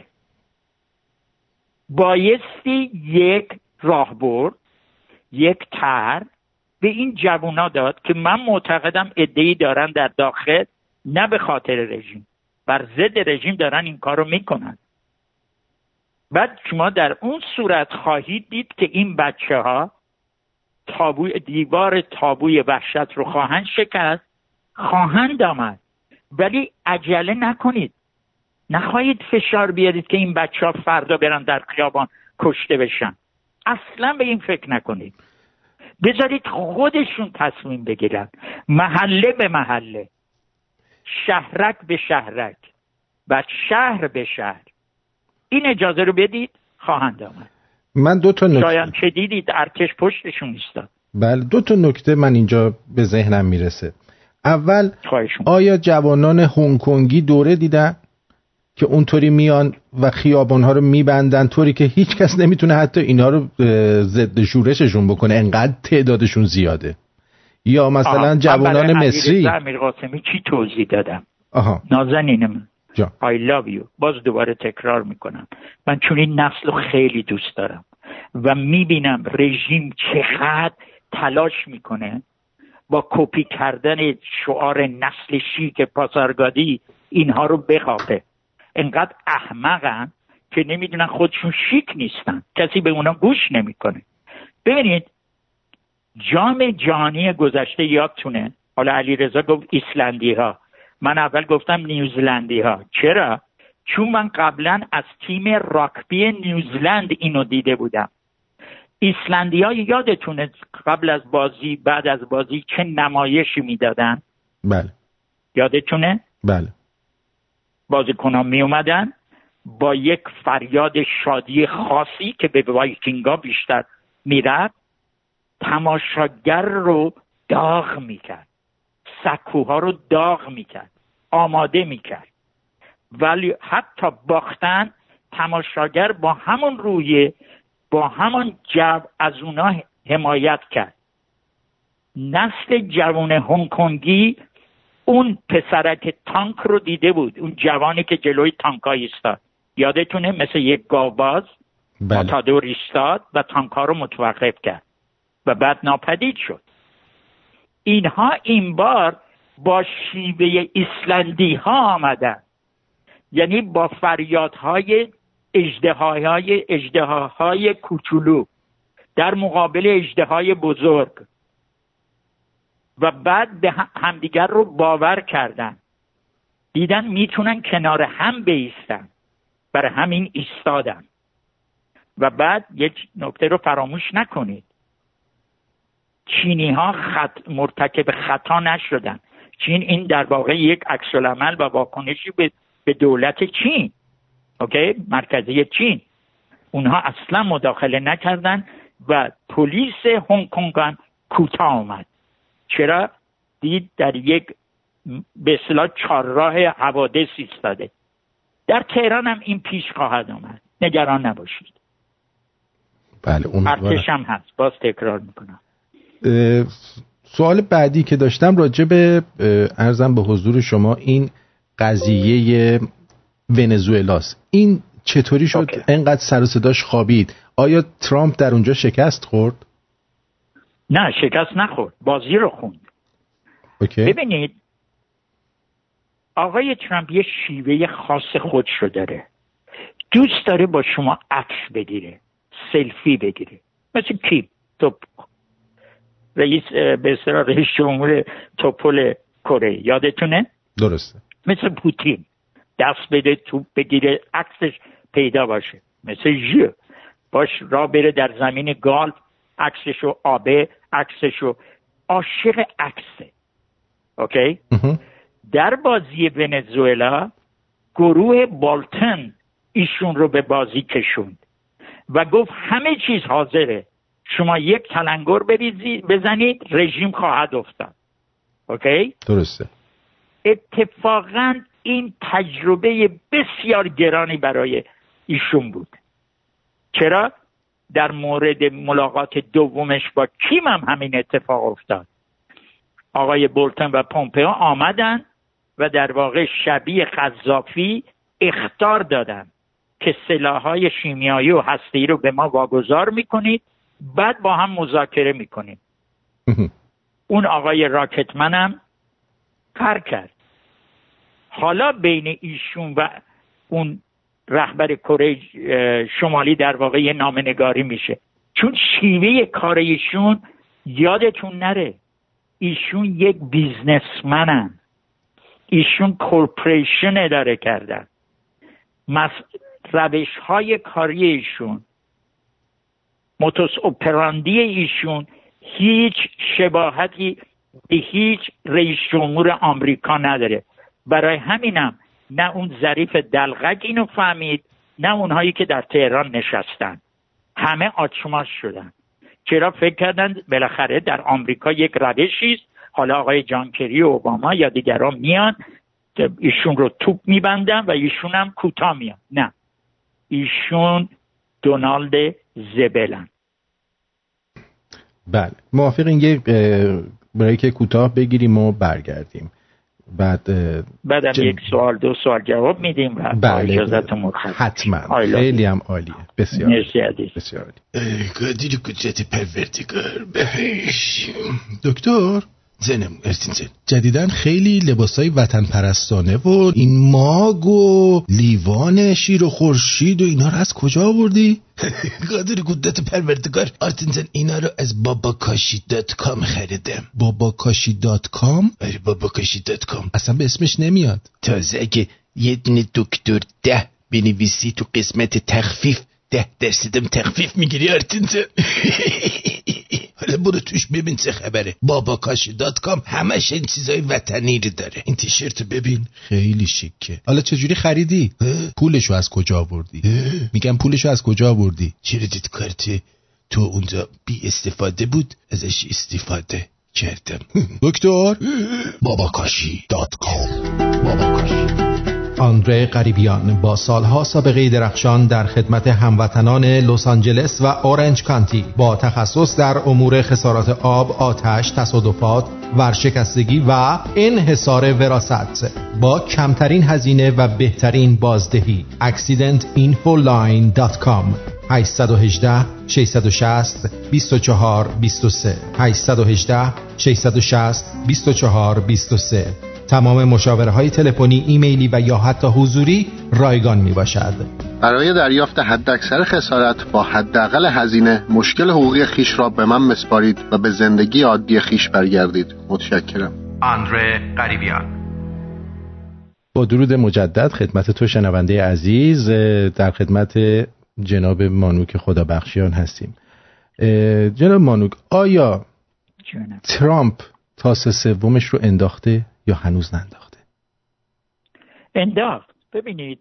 بایستی یک راهبرد، یک طرح به این جوونا داد که من معتقدم عده‌ای دارن در داخل نه به خاطر رژیم، بر ضد رژیم دارن این کارو میکنن. بعد شما در اون صورت خواهید دید که این بچه ها تابوی دیوار تابوی وحشت رو خواهند شکست، خواهند آمد. ولی عجله نکنید، نخواهید فشار بیارید که این بچه ها فردا برن در خیابان کشته بشن. اصلا به این فکر نکنید. بذارید خودشون تصمیم بگیرن، محله به محله، شهرک به شهرک و شهر به شهر. این اجازه رو بدید خواهند آمد. من دو تا نکته شاید چه دیدید ارتش پشتشون ایستاد. بله، دو تا نکته من اینجا به ذهنم میرسه. اول، آیا جوانان هنگ کنگی دوره دیدن؟ که اونطوری میان و خیابان‌ها رو میبندن طوری که هیچ کس نمیتونه حتی اینا رو ضد شورششون بکنه، انقدر تعدادشون زیاده. یا مثلا جوانان مصری. امیر قاسمی چی توضیح دادم؟ آها. نازنینم I love you. باز دوباره تکرار میکنم، من چون این نسل رو خیلی دوست دارم و میبینم رژیم چقدر تلاش میکنه با کپی کردن شعار نسل شیک پاسارگادی اینها رو بخوابه. انقدر احمقن که نمیدونن خودشون شیک نیستن، کسی به اونا گوش نمیکنه. ببینید جام جهانی گذشته یادتونه، حالا علیرضا گفت ایسلندی ها، من اول گفتم نیوزلندی ها. چرا؟ چون من قبلا از تیم راگبی نیوزلند اینو دیده بودم. ایسلندی ها یادتونه قبل از بازی بعد از بازی چه نمایشی میدادن؟ بله. یادتونه؟ بله. بازیکنان می اومدن با یک فریاد شادی خاصی که به وایکینگا بیشتر میرفت تماشاگر رو داغ میکرد، سکوها رو داغ میکرد، آماده میکرد. ولی حتی باختن تماشاگر با همون رویه با همون جو از اونا حمایت کرد. نسل جوان هنگ کنگی اون پسرک تانک رو دیده بود، اون جوانی که جلوی تانکا ایستاد، یادتونه؟ مثل یک گاوباز ماتادور ایستاد و تانکا رو متوقف کرد و بعد ناپدید شد. اینها این بار با شیوه ایسلندی ها آمدن، یعنی با فریادهای اژدهاهای اژدهاهای کوچولو در مقابل اژدهای بزرگ و بعد به همدیگر رو باور کردن، دیدن میتونن کنار هم بایستن، برای همین ایستادن. و بعد یک نکته رو فراموش نکنید، چینی ها خط مرتکب خطا نشدن. چین این در واقع یک عکس العمل و واکنشی به به دولت چین، اوکی، مرکزی چین. اونها اصلا مداخله نکردن و پلیس هنگ کنگ کوتاه آمد. چرا؟ دید در یک به اصطلاح چهارراه حوادث ایستاده. در تهران هم این پیش خواهد آمد، نگران نباشید. بله، اون ارتش هم هست. باز تکرار میکنم. سوال بعدی که داشتم راجع به عرضم به حضور شما این قضیه ونزوئلاست. این چطوری شد okay. اینقدر سر و صداش خوابید؟ آیا ترامپ در اونجا شکست خورد؟ نه، شکست نخورد، بازی رو خوند. okay. ببینید آقای ترامپ یه شیوه خاص خودش رو داره، دوست داره با شما عکس بگیره، سلفی بگیره. مثل کی؟ توپ رئیس به اصطلاح رئیس جمهور توپل کره، یادتونه؟ درسته. مثل پوتین دست بده توپ بگیره عکسش پیدا باشه. مثل ژو باش را بره در زمین گالف عکسشو، آبه عکسشو، عاشق عکسه. اوکی؟ در بازی ونزوئلا گروه بالتن ایشون رو به بازی کشوند و گفت همه چیز حاضره، شما یک تلنگر بریزید بزنید رژیم خواهد افتاد. اوکی؟ درسته. اتفاقاً این تجربه بسیار گرانی برای ایشون بود. چرا؟ در مورد ملاقات دومش با کیم هم همین اتفاق افتاد. آقای بولتن و پومپئو آمدن و در واقع شبیه قذافی اخطار دادن که سلاح‌های شیمیایی و هسته‌ای رو به ما واگذار میکنید، بعد با هم مذاکره میکنیم. اون آقای راکتمن هم کار کرد. حالا بین ایشون و اون رهبر کره شمالی در واقع یه نامه‌نگاری میشه، چون شیوه کار ایشون یادتون نره ایشون یک بیزنسمنن، ایشون کورپوریشن اداره کردن. مس... روش های کاری ایشون، موتوس اپراندی ایشون هیچ شباهتی به هیچ رئیس جمهور آمریکا نداره. برای همینم نه اون ظریف دلغک اینو فهمید، نه اونهایی که در تهران نشستن، همه آچماش شدن. چرا؟ فکر کردن بالاخره در آمریکا یک روشی است، حالا آقای جان کری و اوباما یا دیگران میان ایشون رو توپ میبندن و ایشون هم کوتاه میان. نه، ایشون دونالد زبلن. بله، موافق این یک بریک کوتاه بگیریم و برگردیم. بعد بعدم ج... یک سوال دو سوال جواب میدیم و بله اجازهتون حتما. خیلی هم عالیه. بسیار مرسی عزیز. بسیار عالی. ای قدیر قدرت پروردگار بهش. دکتر زنم ارتین زن جدیدن خیلی لباسای وطن پرستانه و این ماگ و لیوان شیر و خورشید و اینا رو از کجا آوردی؟ قادر قدرت پروردگار ارتین زن اینا رو از باباکاشی دات کام خریدم. باباکاشی دات کام؟ آره باباکاشی دات کام. اصلا به اسمش نمیاد. تازه اگه یه دونه دکتر ده بنویسی تو قسمت تخفیف ده درصدم تخفیف میگیری ارتین زن. حالا برو توش ببین چه خبره. باباکاشی دات کام همش این چیزای وطنی رو داره. این تیشرت ببین خیلی شیکه. حالا چجوری خریدی؟ پولشو از کجا آوردی؟ میگم پولشو از کجا آوردی؟ کردیت کارت تو اونجا بی استفاده بود ازش استفاده کردم. دکتر باباکاشی دات کام. باباکاشی. آندره غریبیان با سالها سابقه درخشان در خدمت هموطنان لس آنجلس و اورنج کانتی با تخصص در امور خسارات آب، آتش، تصادفات، ورشکستگی و انحصار وراثت با کمترین هزینه و بهترین بازدهی. اکسیدنت اینفو لاین دات کام هشت یک هشت شش شش صفر دو چهار دو سه هشت یک هشت شش شش صفر دو چهار دو سه. تمام مشاوره های تلفنی، ایمیلی و یا حتی حضوری رایگان می باشد. برای دریافت حداکثر خسارت با حداقل هزینه مشکل حقوقی خیش را به من مسپارید و به زندگی عادی خیش برگردید. متشکرم. آندره غریبیان. با درود مجدد خدمت تو شنونده عزیز، در خدمت جناب مانوک خدابخشیان هستیم. جناب مانوک، آیا جنب. ترامپ تاس سومش رو انداخته یا هنوز ننداخته؟ انداخت. ببینید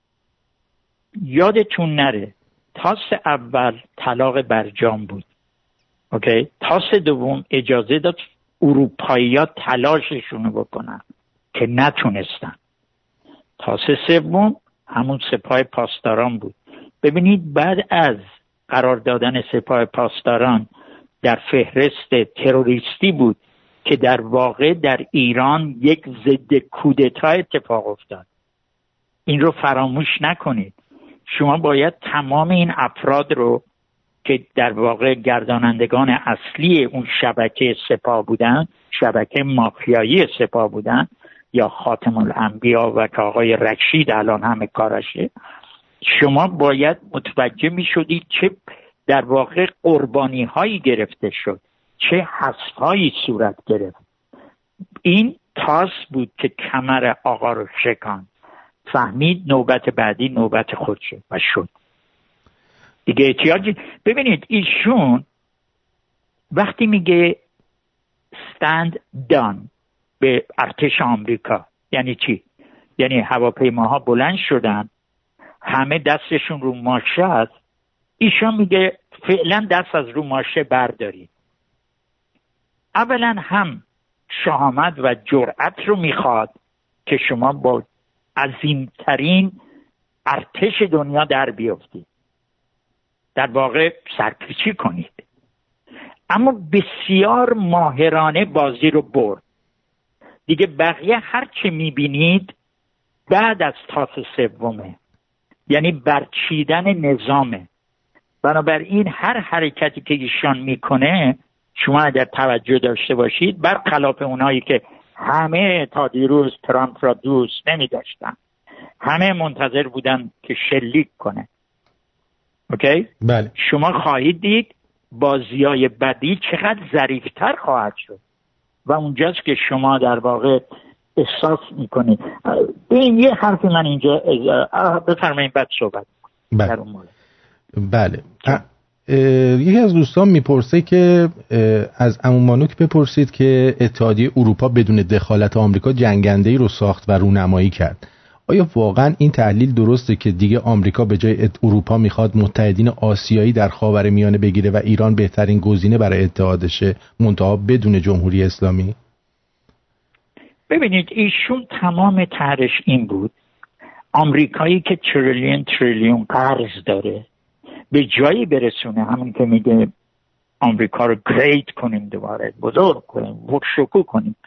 یادتون نره تاس اول طلاق برجام بود. اوکی؟ تاس دوم اجازه داد اروپایی‌ها تلاششون رو بکنن که نتونستن. تاس سوم همون سپاه پاسداران بود. ببینید بعد از قرار دادن سپاه پاسداران در فهرست تروریستی بود که در واقع در ایران یک ضد کودتا اتفاق افتاد. این رو فراموش نکنید. شما باید تمام این افراد رو که در واقع گردانندگان اصلی اون شبکه سپاه بودن، شبکه مافیایی سپاه بودن، یا خاتم الانبیا و که آقای رشید الان همه کارشه، شما باید متوجه می شدید چه در واقع قربانی هایی گرفته شد، چه حذف هایی صورت گرفت. این تاس بود که کمر آقا رو شکان، فهمید نوبت بعدی نوبت خودشه و شد دیگه. احتیاج ببینید ایشون وقتی میگه stand down به ارتش آمریکا یعنی چی؟ یعنی هواپیماها بلند شدن، همه دستشون رو ماشه است، ایشون میگه فعلا دست از رو ماشه بردارید. اولا هم شهامت و جرأت رو میخواد که شما با عظیمترین ارتش دنیا در بیافتید، در واقع سرپیچی کنید. اما بسیار ماهرانه بازی رو برد. دیگه بقیه هر چی میبینید بعد از تاس سومه، یعنی برچیدن نظامه. بنابراین هر حرکتی که ایشان میکنه شما اگر توجه داشته باشید، برخلاف اونایی که همه تا دیروز ترامپ را دوست نمی داشتن، همه منتظر بودن که شلیک کنه. اوکی؟ بله. شما خواهید دید بازیای بعدی چقدر ظریفتر خواهد شد و اونجاست که شما در واقع احساس میکنید. این یه حرفی من اینجا بفرمایید بعد صحبت بله. در اون مورد. بله. یکی از دوستان میپرسه که از عمو مانوک بپرسید که اتحادیه اروپا بدون دخالت آمریکا جنگنده‌ای رو ساخت و رونمایی کرد. آیا واقعا این تحلیل درسته که دیگه آمریکا به جای اروپا میخواد متحدین آسیایی در خاورمیانه بگیره و ایران بهترین گزینه برای اتحادشه، منتها بدون جمهوری اسلامی؟ ببینید ایشون تمام طرحش این بود آمریکایی که تریلیون تریلیون قرض داره به جایی برسونه، همین که میگه آمریکا رو گریت کنیم، دوباره بزرگ کنیم، شکوه کنیم،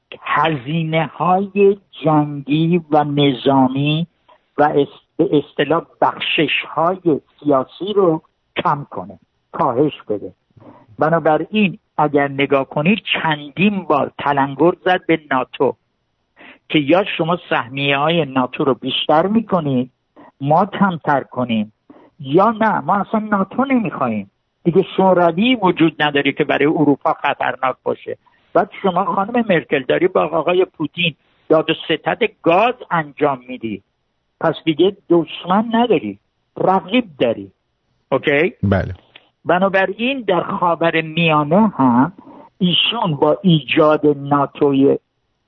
هزینه های جنگی و نظامی و به اصطلاح بخشش های سیاسی رو کم کنه، کاهش بده. بنابراین اگر نگاه کنید چندین بار تلنگر زد به ناتو که یا شما سهمیه های ناتو رو بیشتر میکنید ما کمتر کنیم، یا نه ما اصلا ناتو نمیخواییم دیگه، شوروی وجود نداری که برای اروپا خطرناک باشه. بعد شما خانم مرکل داری با آقای پوتین داد و ستد گاز انجام میدی، پس دیگه دشمن نداری، رقیب داری. اوکی؟ بله. بنابراین در خاور میانه هم ایشون با ایجاد ناتوی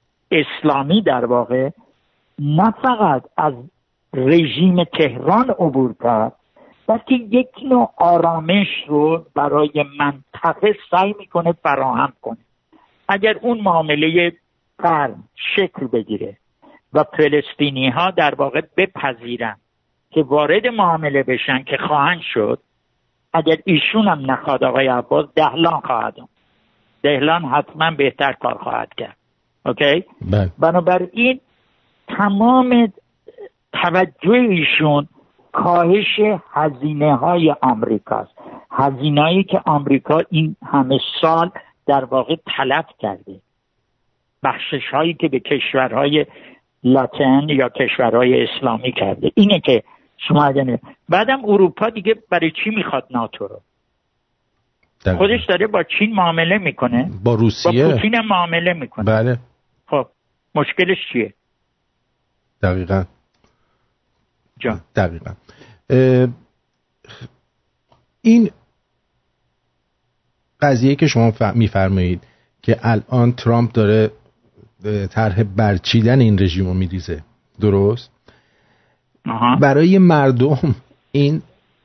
اسلامی در واقع نه فقط از رژیم تهران عبور کرد، بلکه یک نوع آرامش رو برای منطقه سعی میکنه فراهم کنه. اگر اون معامله قرن شکل بگیره و فلسطینی ها در واقع بپذیرن که وارد معامله بشن که خواهند شد، اگر ایشون هم نخواد آقای عباس، دهلان خواهد هم. دهلان حتما بهتر کار خواهد کرد. اوکی؟ بله. بنابراین تمام توجه ایشون کاهش هزینه های آمریکاست، هزینه هایی که آمریکا این همه سال در واقع تلف کرده، بخشش هایی که به کشورهای لاتین یا کشورهای اسلامی کرده. اینه که شما اگه بعدم اروپا دیگه برای چی میخواد ناتو رو؟ دقیقا. خودش داره با چین معامله میکنه، با روسیه، با پوتین معامله میکنه. بله. خب مشکلش چیه؟ دقیقاً جان دقیقاً این قضیه که شما میفرمایید که الان ترامپ داره طرح برچیدن این رژیم رو میریزه، درست؟ آها. برای مردم این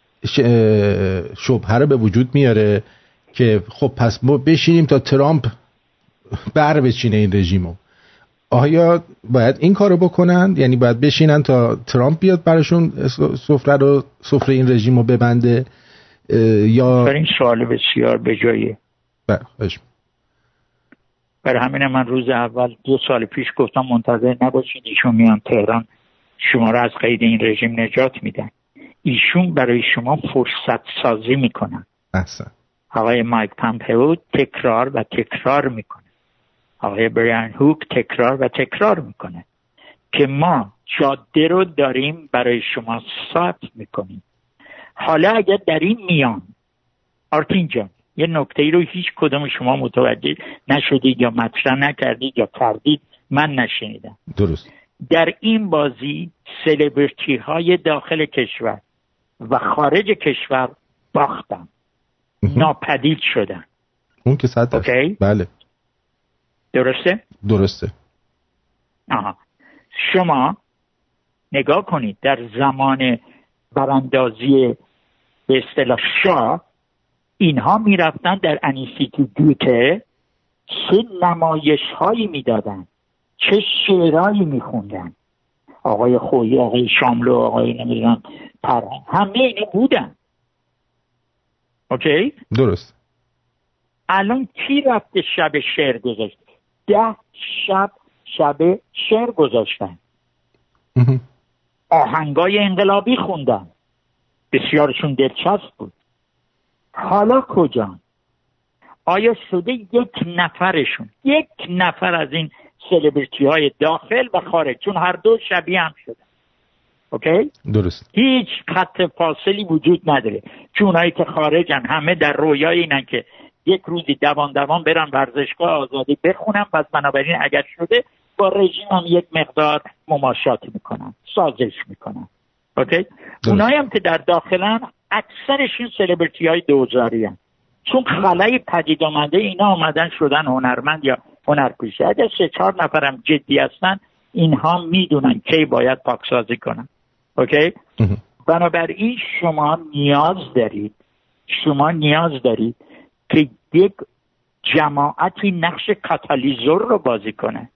شبهه رو به وجود میاره که خب پس ما بشینیم تا ترامپ بر بچینه این رژیمو. آیا باید این کارو بکنن؟ یعنی باید بشینن تا ترامپ بیاد براشون سفره رو سفره این رژیمو ببنده یا این سوال بسیار به جاییه. بله. برای همین من روز اول دو سال پیش گفتم منتظر نباشید ایشون میان تهران شما رو از قید این رژیم نجات میدن. ایشون برای شما فرصت سازی میکنن. احسن. آقای مایک پامپئو تکرار و تکرار میکنه، آقای بریان هوک تکرار و تکرار میکنه که ما جاده رو داریم برای شما ثبت میکنیم. حالا اگر در این میان آرتین جان یه نکته‌ای رو هیچ کدوم شما متوجه نشدید یا مطرح نکردید یا کردید من نشنیدم. درست. در این بازی سلبریتی های داخل کشور و خارج کشور باختن، ناپدید شدن. اون که صد درصد. بله. درسته؟ درسته. آها. شما نگاه کنید در زمان براندازی به اصطلاح شاه اینها میرفتن در انیستیتوت چه نمایش هایی میدادن، چه شعرهایی میخوندن. آقای خویی، آقای شاملو، آقای نمیدونم پرهان، همه اینا بودن. اوکی؟ درست. الان کی رفته شب شعر گذاشت؟ ده شب شب شعر گذاشتن، آهنگای انقلابی خوندن، بسیارشون دلچسب بود. حالا کجان؟ آیا شده یک نفرشون، یک نفر از این سلبریتی های داخل و خارج، چون هر دو شبیه هم شدن، اوکی؟ درست. هیچ خط فاصلی وجود نداره، چون اونایی که خارجن همه در رویای اینن که یک روزی دوان دوان برن ورزشگاه آزادی بخونن، پس بنابراین اگر شده با رژیم هم یک مقدار مماشات میکنن، سازش میکنن. اوکی؟ اونایی هم که در داخلن اکثرشون سلبریتی های دوزاری هن. چون خلای پدید آمده اینا آمدن شدن هنرمند یا هنرپیشه. اگر سه چهار نفرم جدی هستن اینها میدونن کی باید پاکسازی کنن. اوکی؟ بنابراین شما نیاز دارید شما نیاز دارید که یک جماعتی نقش کاتالیزور رو بازی کنه.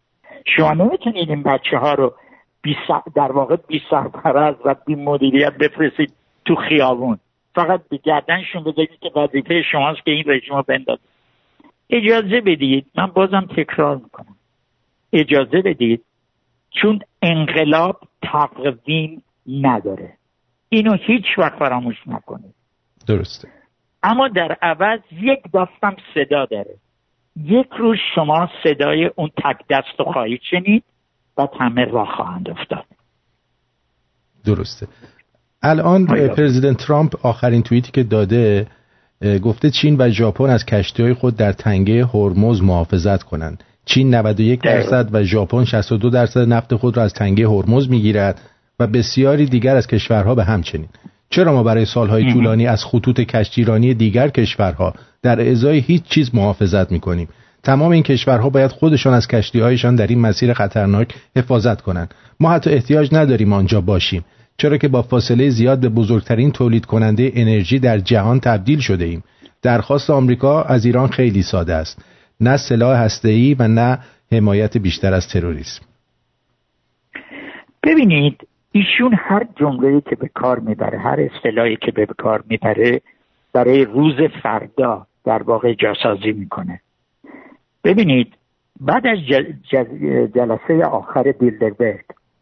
شما نمیتونید این بچه ها رو بی در واقع بی سرپرست و بی مدیریت بفرستید تو خیابون، فقط به گردنشون بذارید که وظیفه شماست که این رژیم رو بندازید. اجازه بدید، من بازم تکرار میکنم، اجازه بدید، چون انقلاب تقویم نداره، اینو هیچ وقت فراموش نکنید. درسته. اما در عوض یک داستان صدا داره. یک روز شما صدای اون تک دست رو خواهید شنید و همه راه خواهند افتاد. درسته. الان پرزیدنت ترامپ آخرین توییتی که داده گفته چین و ژاپن از کشتی‌های خود در تنگه هرمز محافظت کنند. چین نود و یک درصد و ژاپن شصت و دو درصد نفت خود را از تنگه هرمز میگیرد و بسیاری دیگر از کشورها به همچنین. چرا ما برای سالهای طولانی از خطوط کشتیرانی دیگر کشورها در ازای هیچ چیز محافظت میکنیم؟ تمام این کشورها باید خودشان از کشتی‌هایشان در این مسیر خطرناک حفاظت کنند. ما حتی احتیاج نداریم آنجا باشیم، چرا که با فاصله زیاد به بزرگترین تولید کننده انرژی در جهان تبدیل شده ایم. درخواست آمریکا از ایران خیلی ساده است، نه سلاح هسته‌ای و نه حمایت بیشتر از تروریسم. ببینید، ایشون هر جمله‌ای که به کار میبره، هر اصطلاحی که به کار میبره، برای روز فردا در واقع جاسازی میکنه. ببینید، بعد از جل جل جلسه آخر بیلدربرگ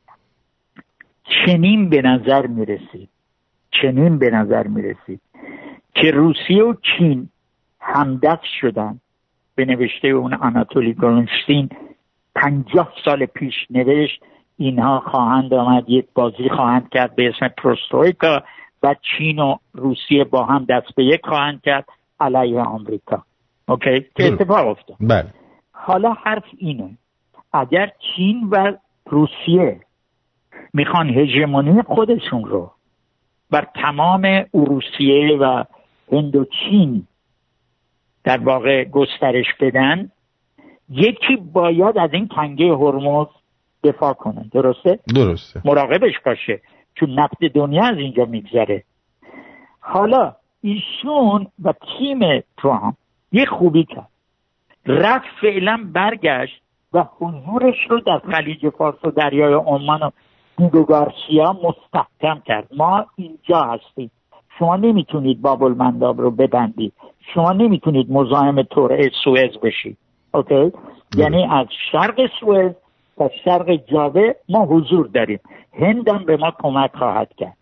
چنین به نظر میرسید چنین به نظر میرسید که روسیه و چین همدست شدن. به نوشته اون آناتولی گورنشتین پنجاه سال پیش نوشت اینها خواهند آمد یک بازی خواهند کرد به اسم پروسترویکا و چین و روسیه با هم دست به یک خواهند کرد علیه آمریکا. اوکی؟ که اتفاق افتاد. بله. حالا حرف اینه، اگر چین و روسیه میخوان هژمونی خودشون رو بر تمام اروسیه و هندوچین در واقع گسترش بدن، یکی باید از این تنگه هرمز دفاع کنه. درسته؟ درسته. مراقبش باشه، چون نفت دنیا از اینجا میگذره. حالا ایشون و تیم ترامپ یه خوبی کرد، رفت فعلا برگشت و حضورش رو در خلیج فارس و دریای عمان و دیگو گارسیا مستحکم کرد. ما اینجا هستیم، شما نمیتونید باب المنداب رو ببندید، شما نمیتونید مزاحم تورعه سوئز بشید. اوکی؟ یعنی از شرق سوئز تا شرق جاوه ما حضور داریم، هند هم به ما کمک خواهد کرد.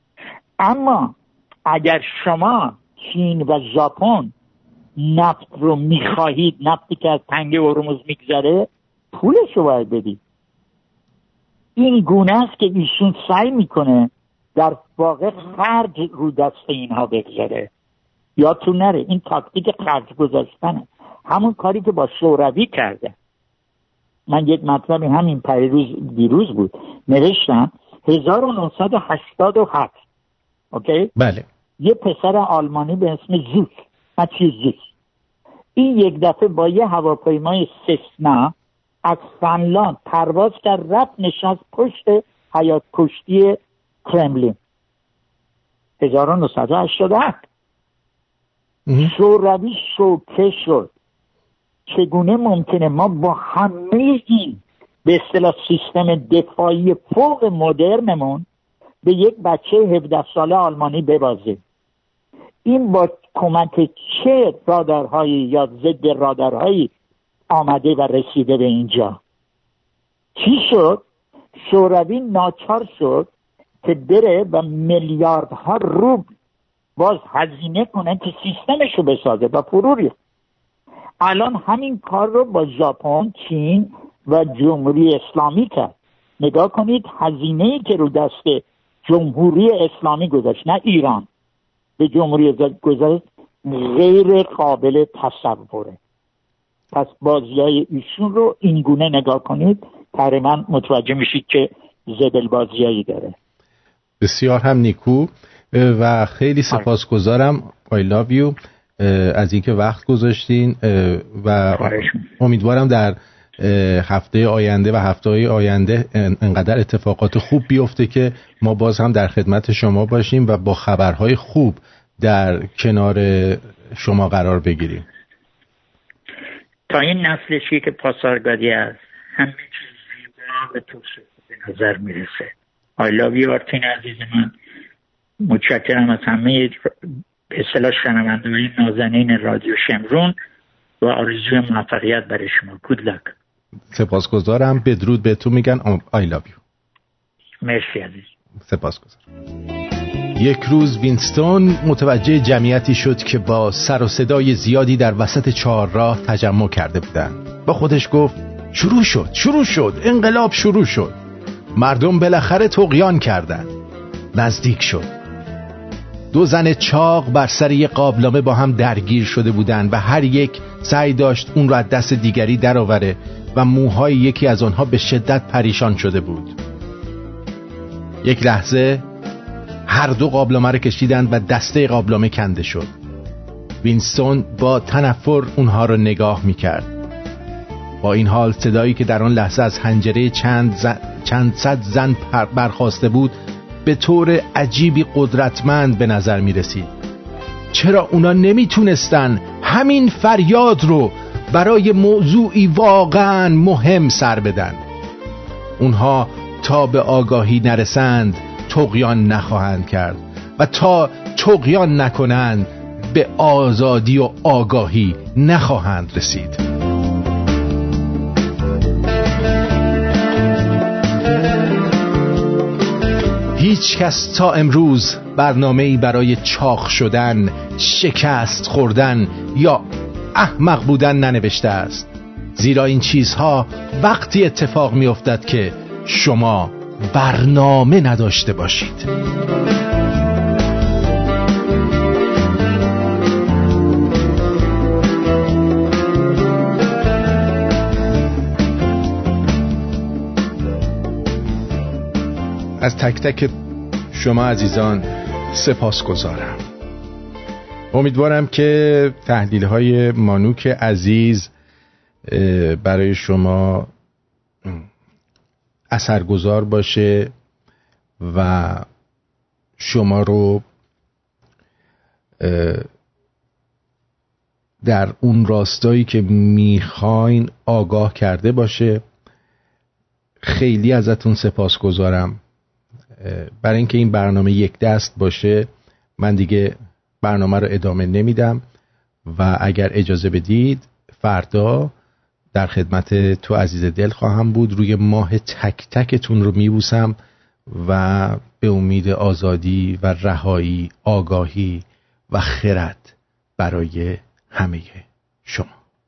اما اگر شما چین و ژاپن نفت رو میخواهید، نفتی که از تنگه هرمز میگذره، پولش رو باید بدید. این گونه است که ایشون سعی میکنه در واقع خرج رو دست اینها بگذاره. یادتون نره این تاکتیک خرج گذاشتنه، همون کاری که با شوروی کرده. من یک مطلبی همین پریروز دیروز بود نوشتم، هزار و نهصد و هشتاد و هفت اوکی؟ بله. یه پسر آلمانی به اسم زوس مچی زوس، این یک دفعه با یه هواپیمای سسنا از فنلاند پرواز کرد، رفت نشست پشت حیاط کشتی کرملین. هزار و نهصد و هشتاد و هفت شوروی شوکه شد. چگونه ممکنه ما با همه این به اصطلاح سیستم دفاعی فوق مدرنمون به یک بچه هفده ساله آلمانی ببازیم؟ این با کمک چه رادارهایی یا ضد رادارهایی آمده و رسیده به اینجا؟ چی شد؟ شوروی ناچار شد که بره و میلیاردها روبل باز هزینه کنه که سیستمش رو بسازه و فرو ریخت. الان همین کار رو با ژاپن، چین و جمهوری اسلامی کرد. نگاه کنید هزینه‌ای که رو دست جمهوری اسلامی گذاشت، نه ایران، به جمهوری گذاشت، غیر قابل تصوره. پس بازیای ایشون رو این گونه نگاه کنید، تقریبا متوجه میشید که زبل بازیایی داره. بسیار هم نیکو و خیلی سپاسگزارم. I love you از اینکه وقت گذاشتین و امیدوارم در هفته آینده و هفته‌های آینده انقدر اتفاقات خوب بیفته که ما باز هم در خدمت شما باشیم و با خبرهای خوب در کنار شما قرار بگیریم. تا این نسل چی که پاسارگادی است همه چیز زیبا و توصیف به نظر میرسه. I love you آرتین عزیز من. متشکرم از همه به اصطلاح شنوندگان نازنین رادیو شمرون و آرزوی موفقیت برای شما. Good luck. سپاسگزارم. بدرود بهتون میگن. I love you. مرسی عزیز. سپاسگزارم. یک روز وینستون متوجه جمعیتی شد که با سر و صدای زیادی در وسط چهارراه تجمع کرده بودند. با خودش گفت شروع شد شروع شد انقلاب شروع شد. مردم بالاخره طغیان کردند. نزدیک شد. دو زن چاق بر سر یک قابلمه با هم درگیر شده بودند و هر یک سعی داشت اون را از دست دیگری درآوره و موهای یکی از آنها به شدت پریشان شده بود. یک لحظه هر دو قابلمه را کشیدند و دسته قابلمه کنده شد. وینستون با تنفر اونها را نگاه می‌کرد. با این حال صدایی که در آن لحظه از حنجره چند زن، چند صد زن برخاسته بود به طور عجیبی قدرتمند به نظر می رسید. چرا اونا نمی تونستن همین فریاد رو برای موضوعی واقعا مهم سر بدن؟ اونها تا به آگاهی نرسند طغیان نخواهند کرد و تا طغیان نکنند به آزادی و آگاهی نخواهند رسید. هیچ کس تا امروز برنامه‌ای برای چاق شدن، شکست خوردن یا احمق بودن ننوشته است. زیرا این چیزها وقتی اتفاق می‌افتد که شما برنامه نداشته باشید. از تک تک شما عزیزان سپاسگزارم. امیدوارم که تحلیل‌های مانوک عزیز برای شما اثرگذار باشه و شما رو در اون راستایی که میخواین آگاه کرده باشه. خیلی ازتون سپاسگزارم. برای اینکه این برنامه یک دست باشه من دیگه برنامه رو ادامه نمیدم و اگر اجازه بدید فردا در خدمت تو عزیز دل خواهم بود. روی ماه تک تکتون رو میبوسم و به امید آزادی و رهایی، آگاهی و خرد برای همه شما.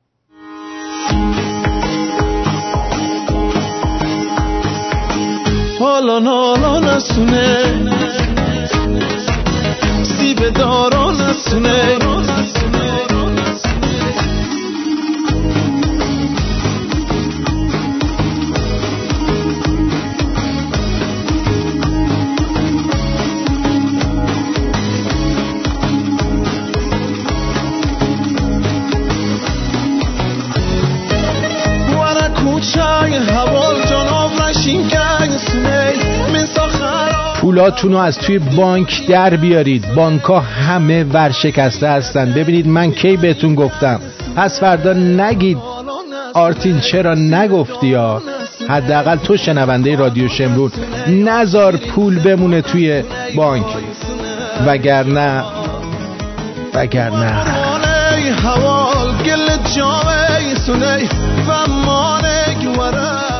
حالا نالا نسونه سیب دارا نسونه ورا کوچای حوال جناب رشین که پولاتونو از توی بانک در بیارید. بانک‌ها همه ورشکسته هستن. ببینید من کی بهتون گفتم، پس فردا نگید آرتین چرا نگفتی ها. حداقل تو شنونده رادیو شمرون نزار پول بمونه توی بانک، وگرنه وگرنه حوال گل جامعه سنه و مانه گوره